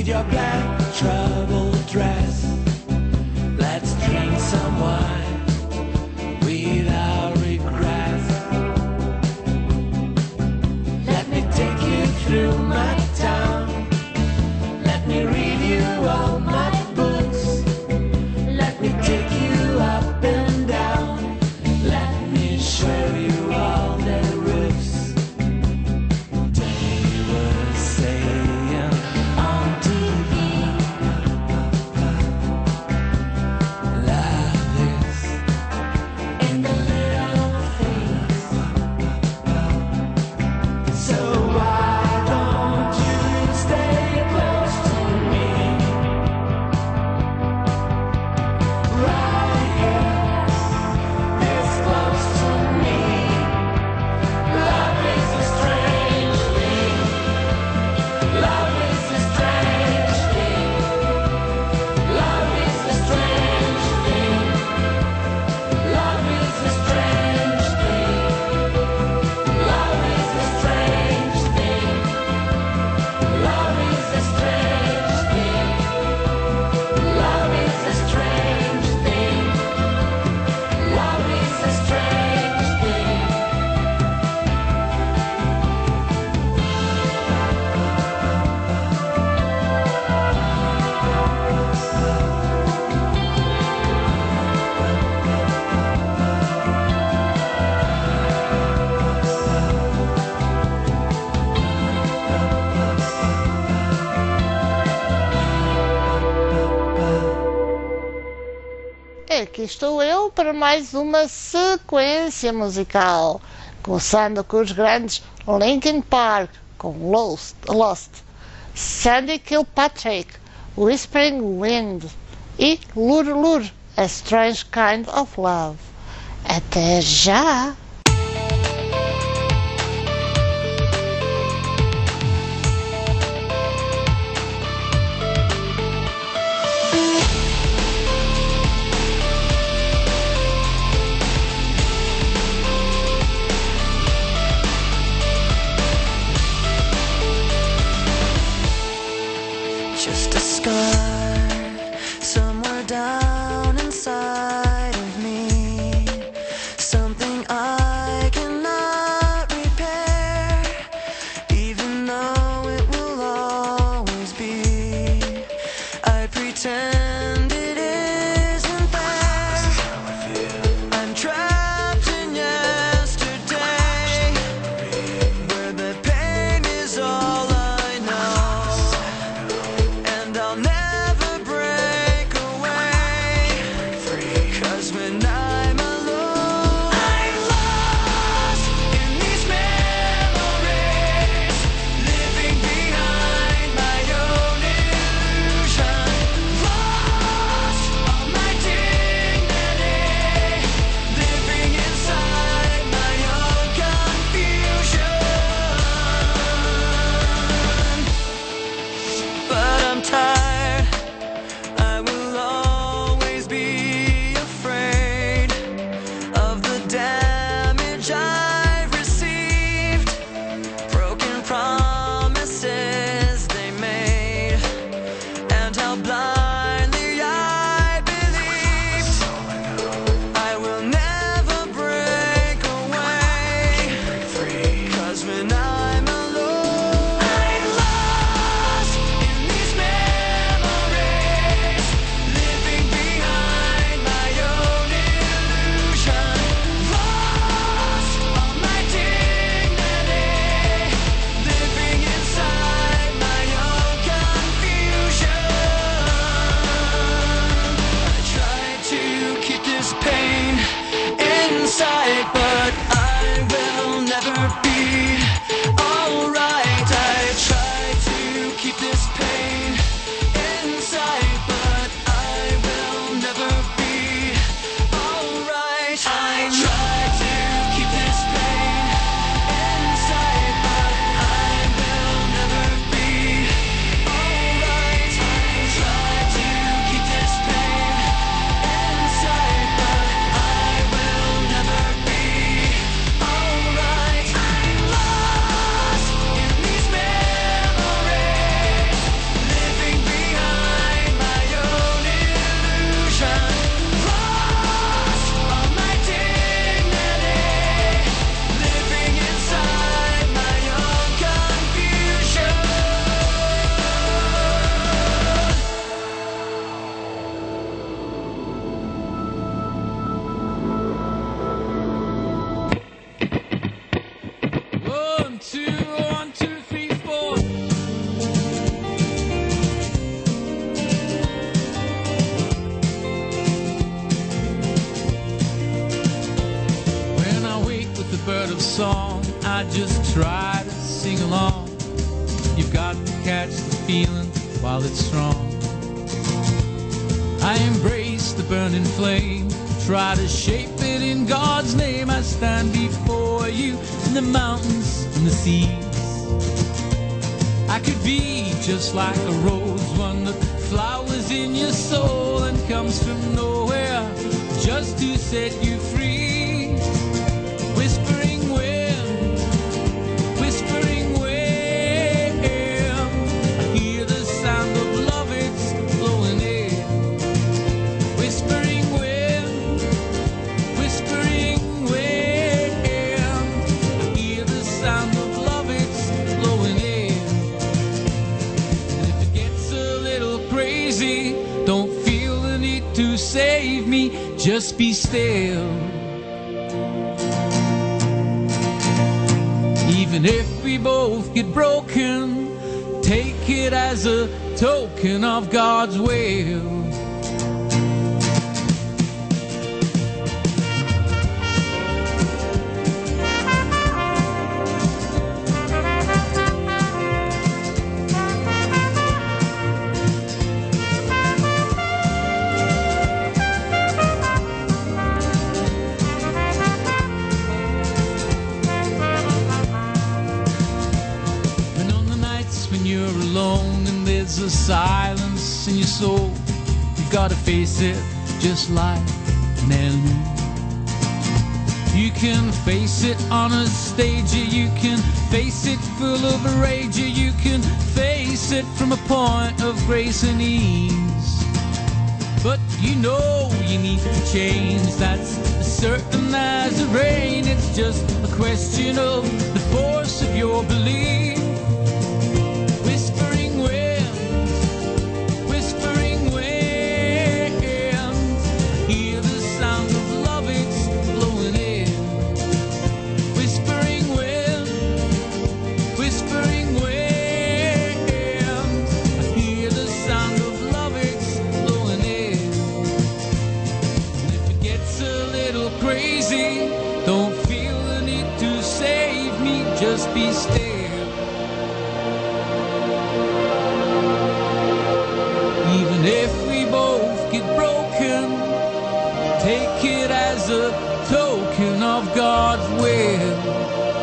need your black trouble dress. Let's drink some wine without regret. Let me take you through my town. Let me read you all my books. Let me take you up and down. Let me show you all the roofs. They were saying on TV, love is in the little things. So why don't you stay close to me? Right here, this close to me. Love is a strange thing. Love is a strange thing. Love is a strange thing. Love is a strange thing. Love is a strange thing. Love is a strange thing. Love is a strange thing. Love is a strange thing. Aqui estou eu para mais uma sequência musical, começando com os grandes Linkin Park com Lost, Sandy Kilpatrick, Whispering Wind e Lur Lur, A Strange Kind of Love. Até já! Just a scar somewhere down inside of me. Something I cannot repair, even though it will always be. I pretend it isn't there. I'm trapped in yesterday, where the pain is all I know. And I'll never song, I just try to sing along. You've got to catch the feeling while it's strong. I embrace the burning flame, try to shape it in God's name. I stand before you in the mountains and the seas. I could be just like a rose, one that flowers in your soul and comes from nowhere just to set you free. Whispering wind, whispering wind, I hear the sound of love, it's blowing in. Whispering wind, whispering wind, I hear the sound of love, it's blowing in. And if it gets a little crazy, don't feel the need to save me, just be still. Even if we both get broken, take it as a token of God's will. There's a silence in your soul, you gotta face it just like an enemy. You can face it on a stage, you can face it full of rage, you can face it from a point of grace and ease. But you know you need to change, that's as certain as the rain. It's just a question of the force of your belief. Whispering wind, whispering wind, hear the sound of love, it's blowing in. Whispering wind, whispering wind, hear the sound of love, it's blowing in. And if it gets a little crazy, don't feel the need to save me, just be still. Even if we both get broken, take it as a token of God's will.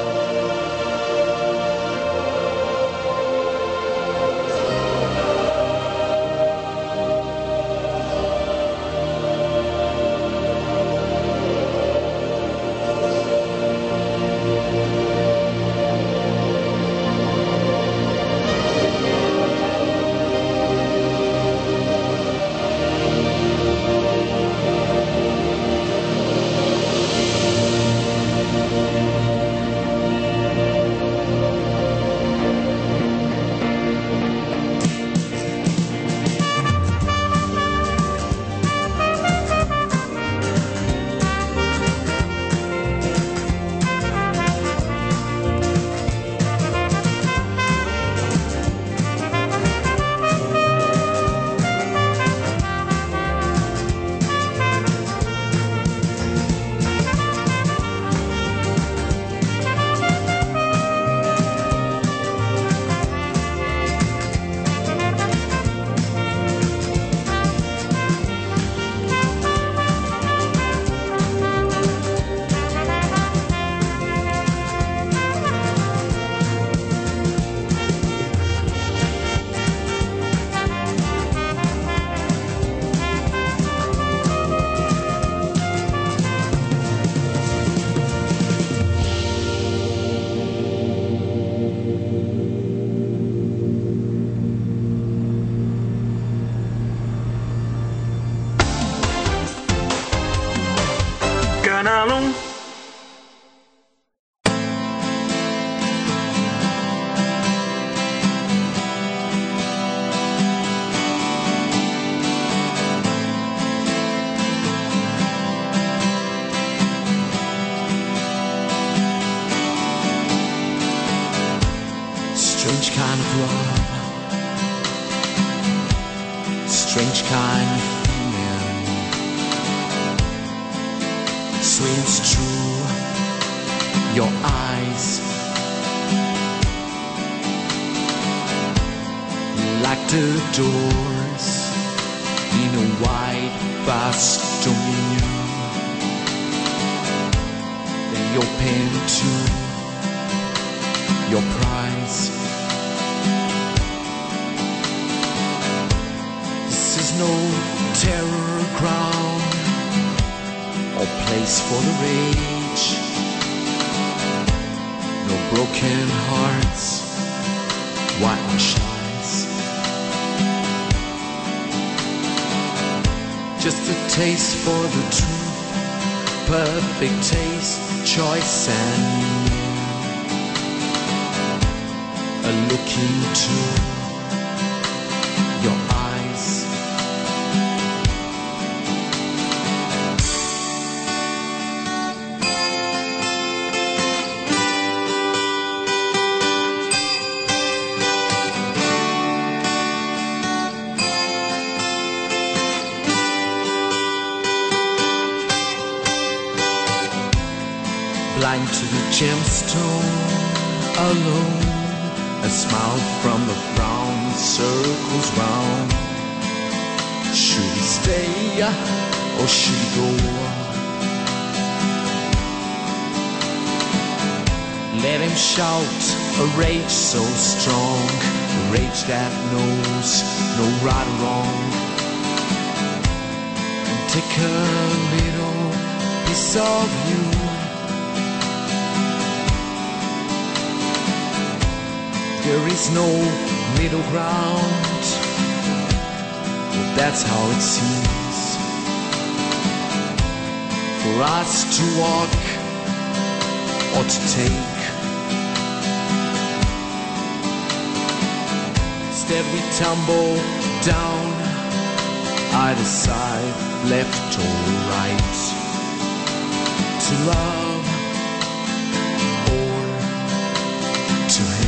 Canal 1. Strange kind of love, strange kind of feeling. Sweet it's true, your eyes. Like the doors in a wide, vast dominion. Then you open to your prize. This is no terror ground or place for the rage. No broken hearts, whitewash eyes. Just a taste for the truth, perfect taste, choice and union. A look into your eyes. Blind to the gemstone, alone. A smile from a frown circles round. Should he stay or should he go? Let him shout a rage so strong, a rage that knows no right or wrong. And take a little piece of you. There is no middle ground. Well, that's how it seems. For us to walk or to take. Instead we tumble down, either side, left or right. To love or to hate.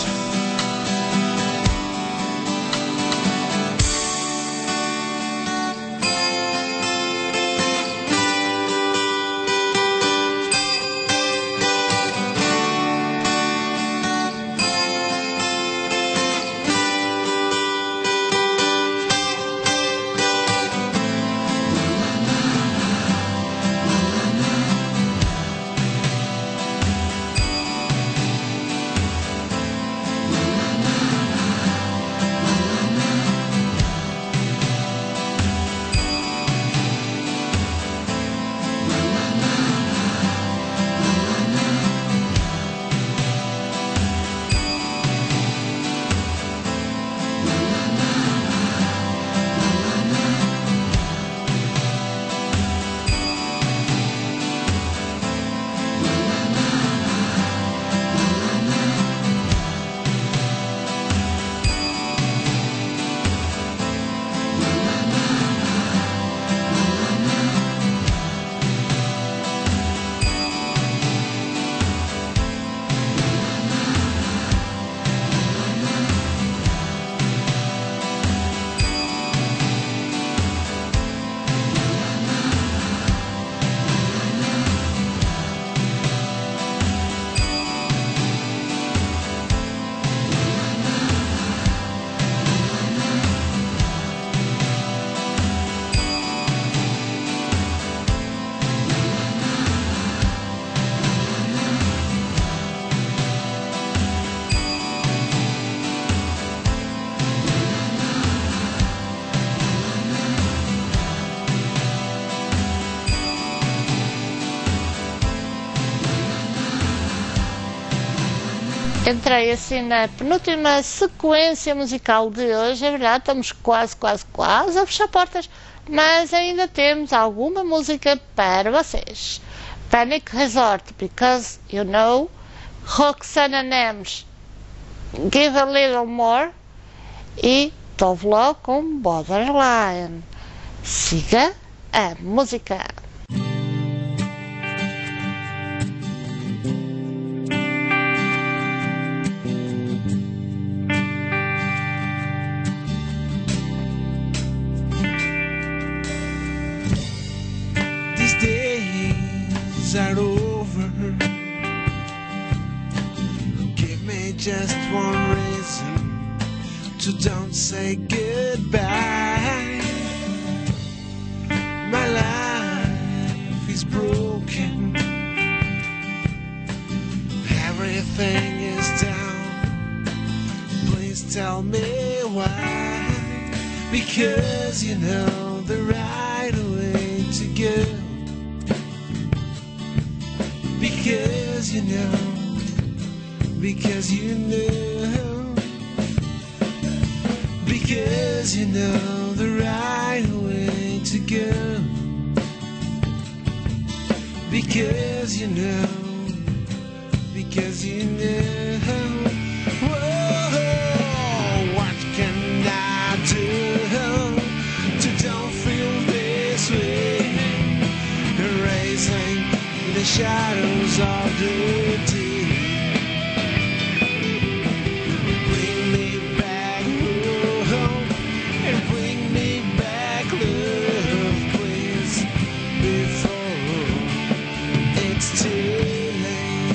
Entrei assim na penúltima sequência musical de hoje. É verdade, estamos quase a fechar portas, mas ainda temos alguma música para vocês. Panic Resort, Because You Know, Roxana Nemes, Give a Little More e Tovlo com Borderline. Siga a música. These days are over. just one reason to don't say goodbye. My life is broken. Everything is down. Please tell me why. Because you know the right way to go. Because you know. Because you know. Because you know the right way to go. Because you know. Because you know. Whoa, what can I do to don't feel this way? Erasing the shadows of the day. Bring me back home and bring me back love, please, before it's too late.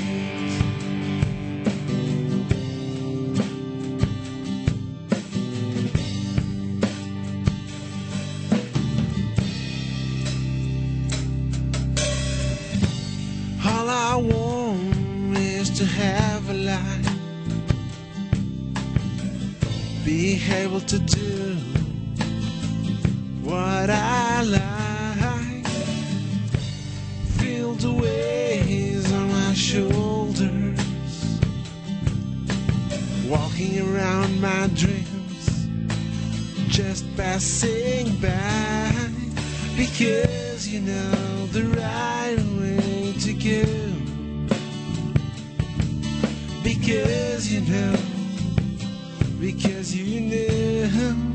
All I want is to have a life, be able to do what I like, feel the waves on my shoulders, walking around my dreams, just passing by, because you know the right way to go. Because you know. Because you know.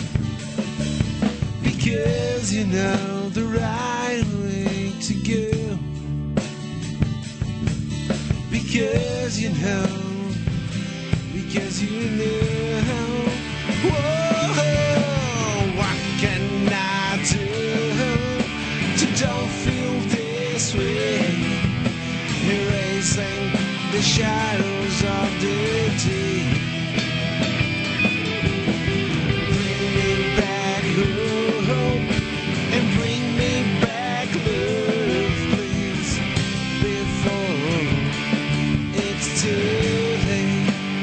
Because you know the right way to go. Because you know. Because you know. Whoa, what can I do to don't feel this way? Erasing the shadows of the day. Bring me back home and bring me back love, please, before it's too late.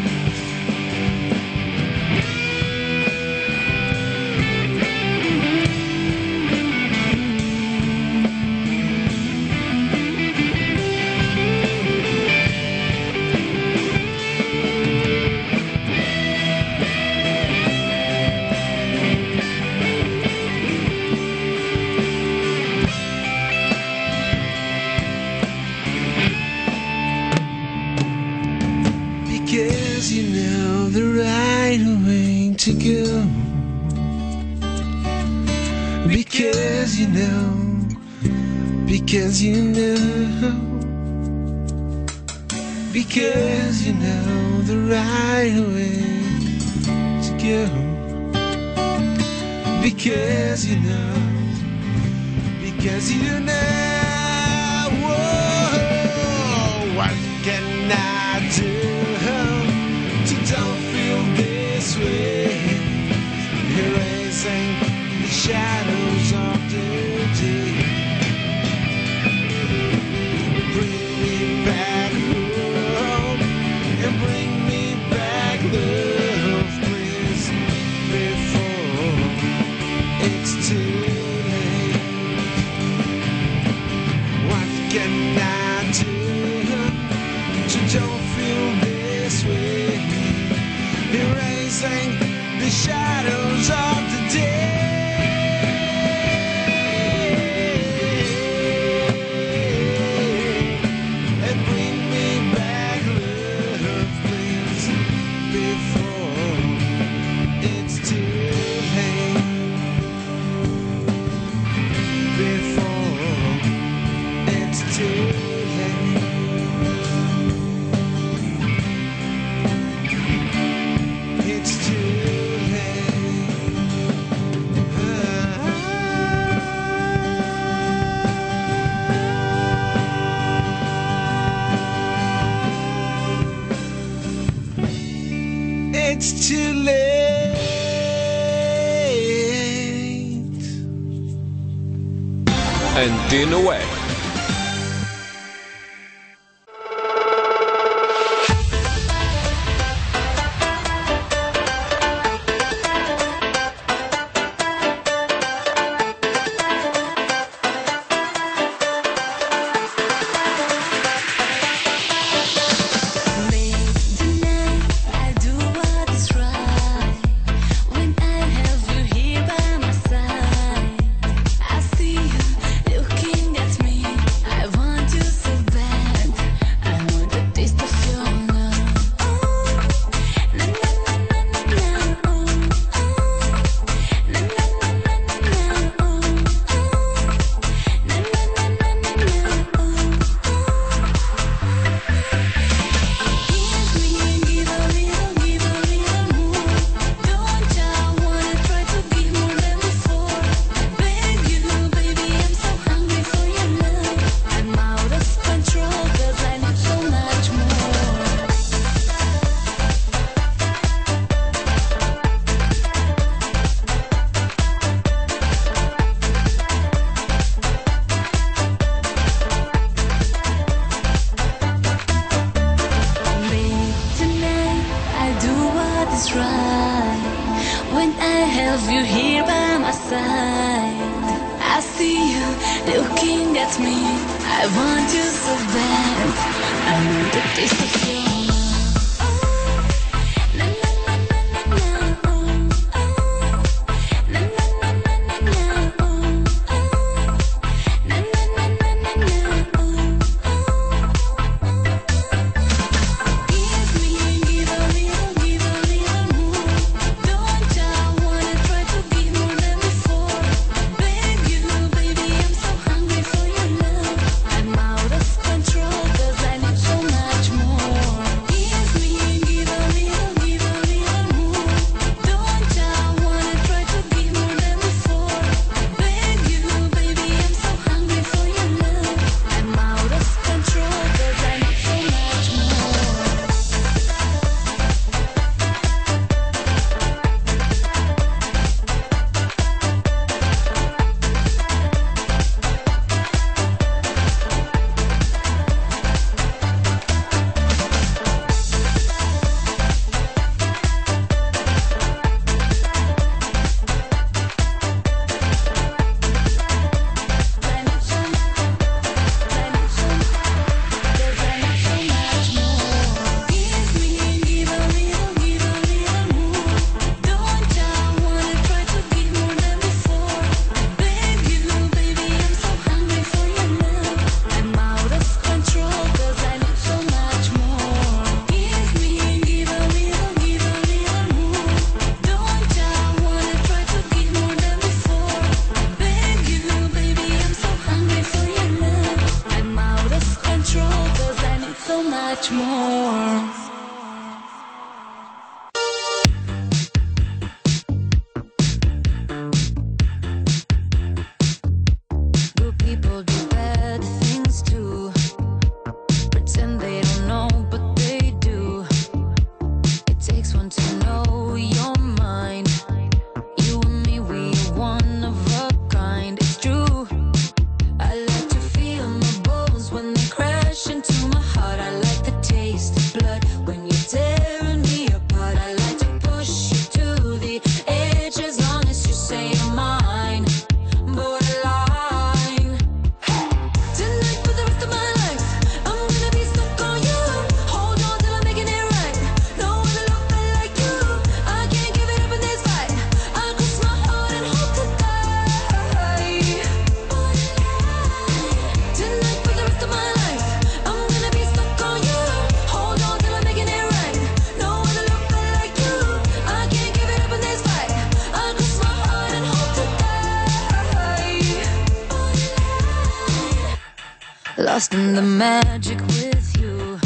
Because you know the right way to go. Because you know. Because you know. Because you know the right way to go. Because you know. Because you know. Whoa, what can I do to don't feel this way? Erasing the shadows of the day. Bring me back home and bring me back love, please, before it's too late. What can I do to don't feel this way? Erasing the shadows of the day. And bring me back love, please, before it's too late. Antena Web. Lost in the magic with you.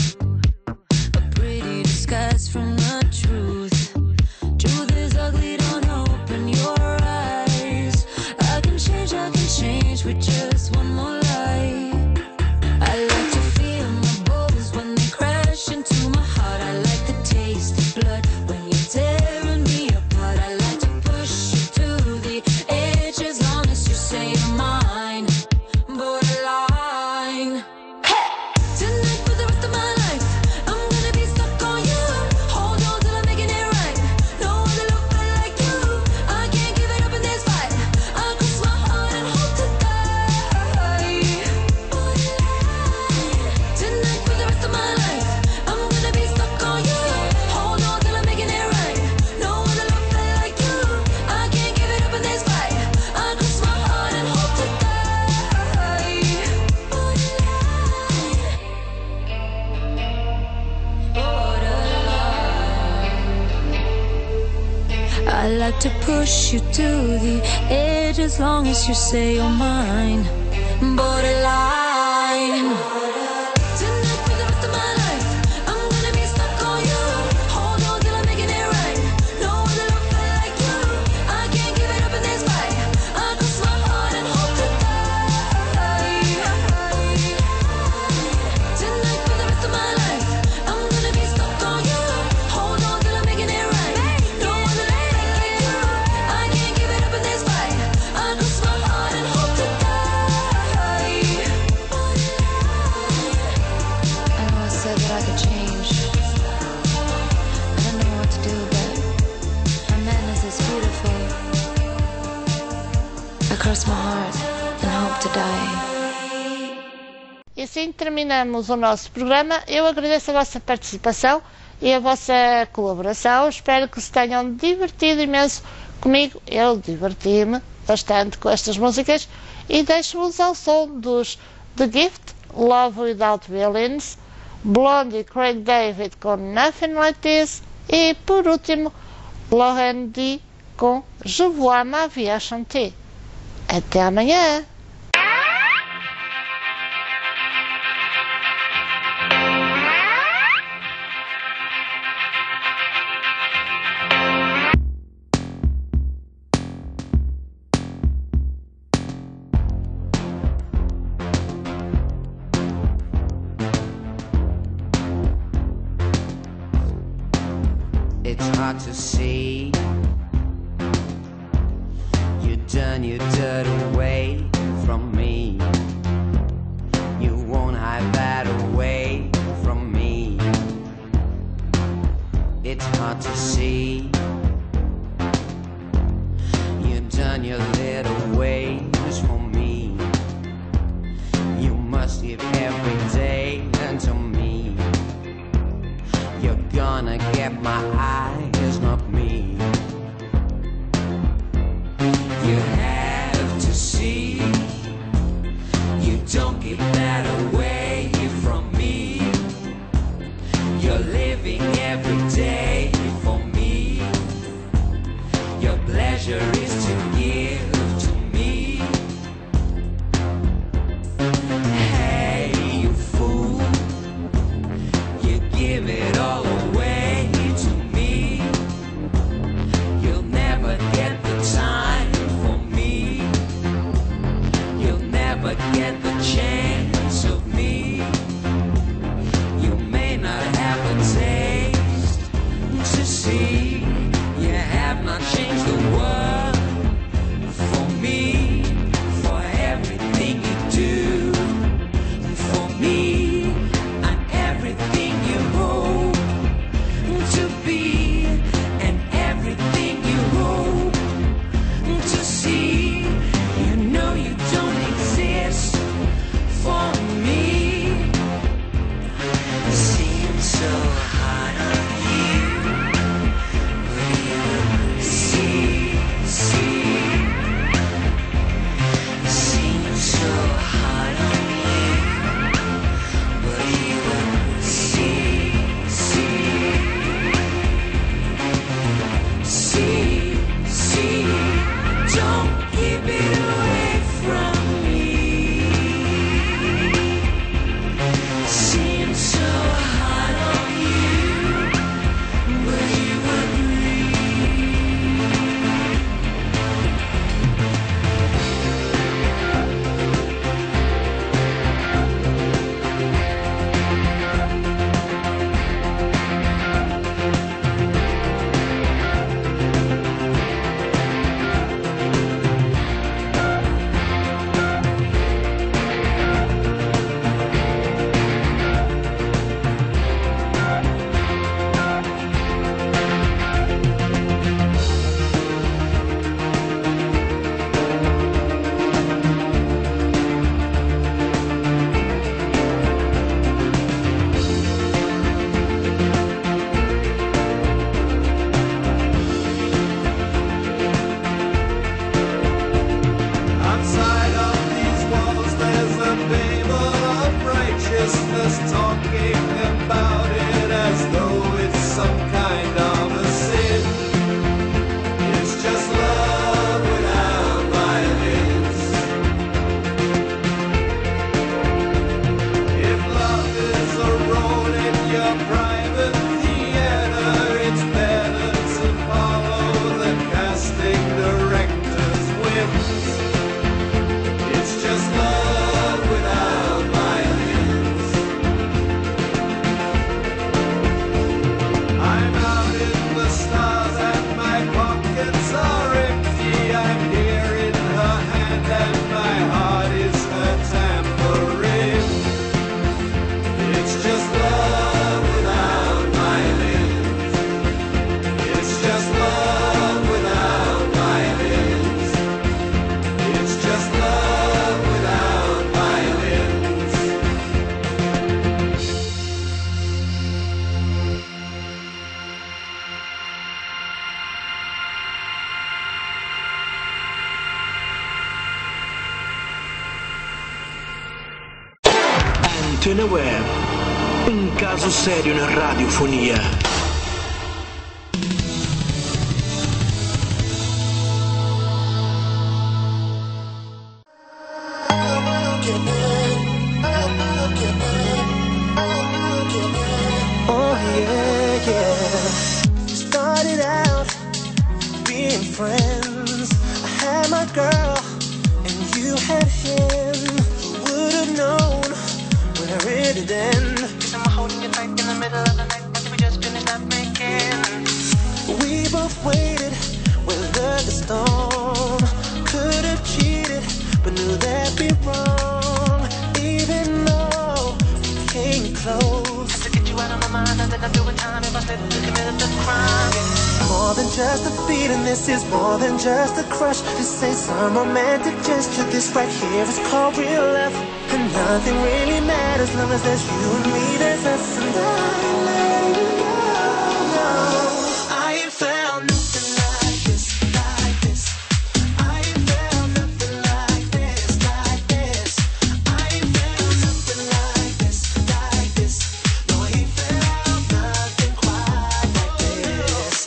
A pretty disguise from the truth. Truth is ugly, don't open your eyes. I can change with just one more lie. I like to feel my bones when they crash into my heart. I like the taste of blood when you're tearing me apart. I like to push you to the edge as long as you say you're mine. to push you to the edge as long as you say you're mine. Borderline. Tonight for the rest of my life, I'm gonna be stuck on you. Hold on till I'm making it right. No other love felt like you. I can't give it up in this fight. I cross my heart and hope to die. Tonight for the rest of my life, I'm gonna be stuck on you. Hold on till I'm making it right. No other love felt like you. I can't give it up in this fight. I cross my heart and hope to die. I know I said that I could change. I don't know what to do, but my madness is beautiful. I cross my heart and hope to die. E assim terminamos o nosso programa. Eu agradeço a vossa participação e a vossa colaboração. Espero que se tenham divertido imenso comigo. Eu diverti-me bastante com estas músicas e deixo-vos ao som dos The Gift, Love Without Violins, Blondie, Craig David com Nothing Like This e, por último, Lauren D com Je vois ma vie à chanter. Até amanhã! It's hard to see. You done your dirt away from me. You won't hide that away from me. It's hard to see. You done your little ways for me. You must give every day unto me. You're gonna get my eyes, not me. You have to see. You don't give that away from me. You're living every day for me. Your pleasure is to give to me. Hey, you fool. You give it all away to me. Antena Web. Um caso sério na radiofonia. Oh yeah, yeah. Started out being friends. I had my girl and you had him. Who would have known where it'd end? Cause I'm holding you tight in the middle of the night until we just finished up making. We both waited, weathered the storm. Could have cheated, but knew that'd be wrong. Even though we came close, I had to get you out of my mind. I did not do it time if I said you committed the crime. More than just a feeling, this is more than just a crush. This ain't some romantic gesture, this right here is called real love. And nothing really matters, long as there's you and me, there's us. And I let you know, I ain't found nothing like this, like this. I ain't found nothing like this, like this. I ain't found nothing like this, like this. No, I ain't found nothing quite like this.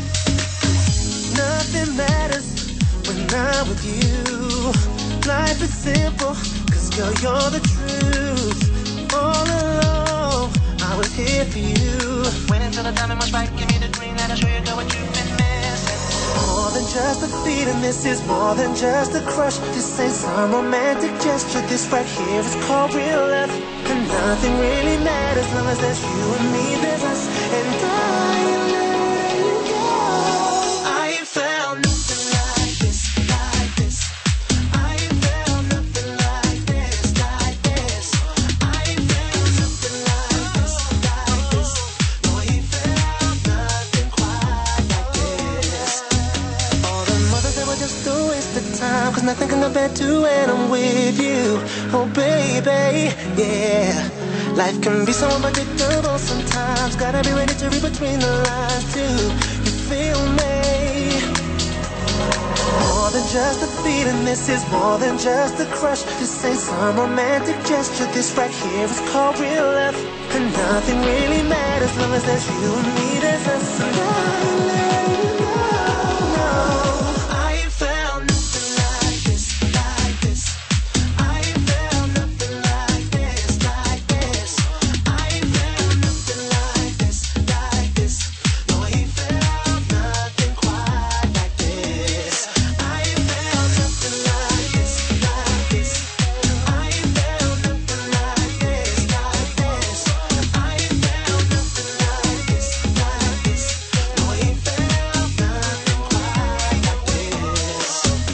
Nothing matters when I'm with you. Life is simple, cause girl, you're the truth. All along, I was here for you. Wait until the timing was right, give me the green light, I'll show you girl what you've been missing. More than just a feeling, this is more than just a crush. This ain't some romantic gesture, this right here is called real love. And nothing really matters, long as there's you and me, there's us. And I let you go. I ain't found nothing like this, like this. I ain't found nothing like this, like this. I ain't found nothing like this, like this. No, I ain't found nothing quite like this. All the mothers that were just a waste of time, cause nothing can compare to when I'm with you. Oh baby, yeah. Life can be so unpredictable sometimes. Gotta be ready to read between the lines too. You feel me? More than just a feeling, this is more than just a crush. This ain't some romantic gesture, this right here is called real love. And nothing really matters, long as there's you and me, there's us. And I let you know, I ain't found nothing like this, like this. I ain't found nothing like this, like this. I ain't found nothing like this, like this. No, I ain't found nothing quite like this. I ain't found nothing like this, like this. I ain't found nothing like this, like this. I ain't found nothing like this, like this. No, I ain't found nothing quite like this.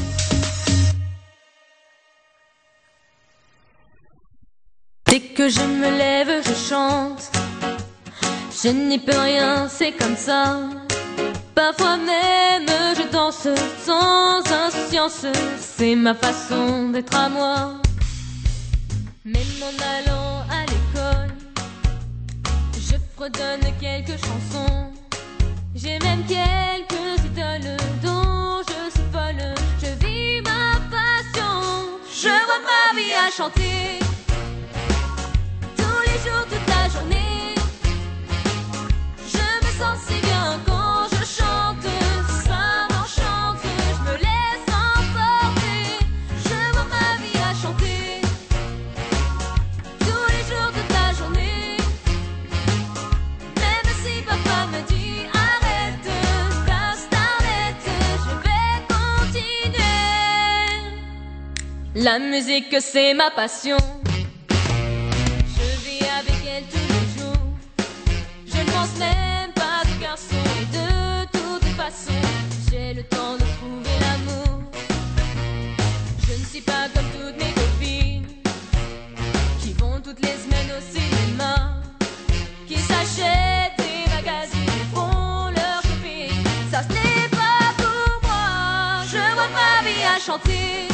Dès que je me lève, je chante. Je n'y peux rien, c'est comme ça. Parfois même, je danse sans insouciance. C'est ma façon d'être à moi. Même en allant à l'école, je fredonne quelques chansons. J'ai même quelques idoles dont je suis folle. Je vis ma passion. Je vois ma vie à chanter. Tous les jours, toute la journée. Je me sens si bien quand je chante. Ça m'enchante, je me laisse emporter. Je vois ma vie à chanter. Tous les jours, toute la journée. Même si papa me dit arrête, ta starlette, je vais continuer. La musique, c'est ma passion. Je vis avec elle tous les jours. Je ne pense même pas aux garçons. Et de toute façon, j'ai le temps de trouver l'amour. Je ne suis pas comme toutes mes copines qui vont toutes les semaines au cinéma, qui s'achètent des magazines et font leur shopping. Ça, ce n'est pas pour moi. Je vois ma vie à chanter.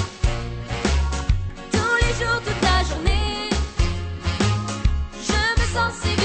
Tous les jours, toute la journée. Je me sens si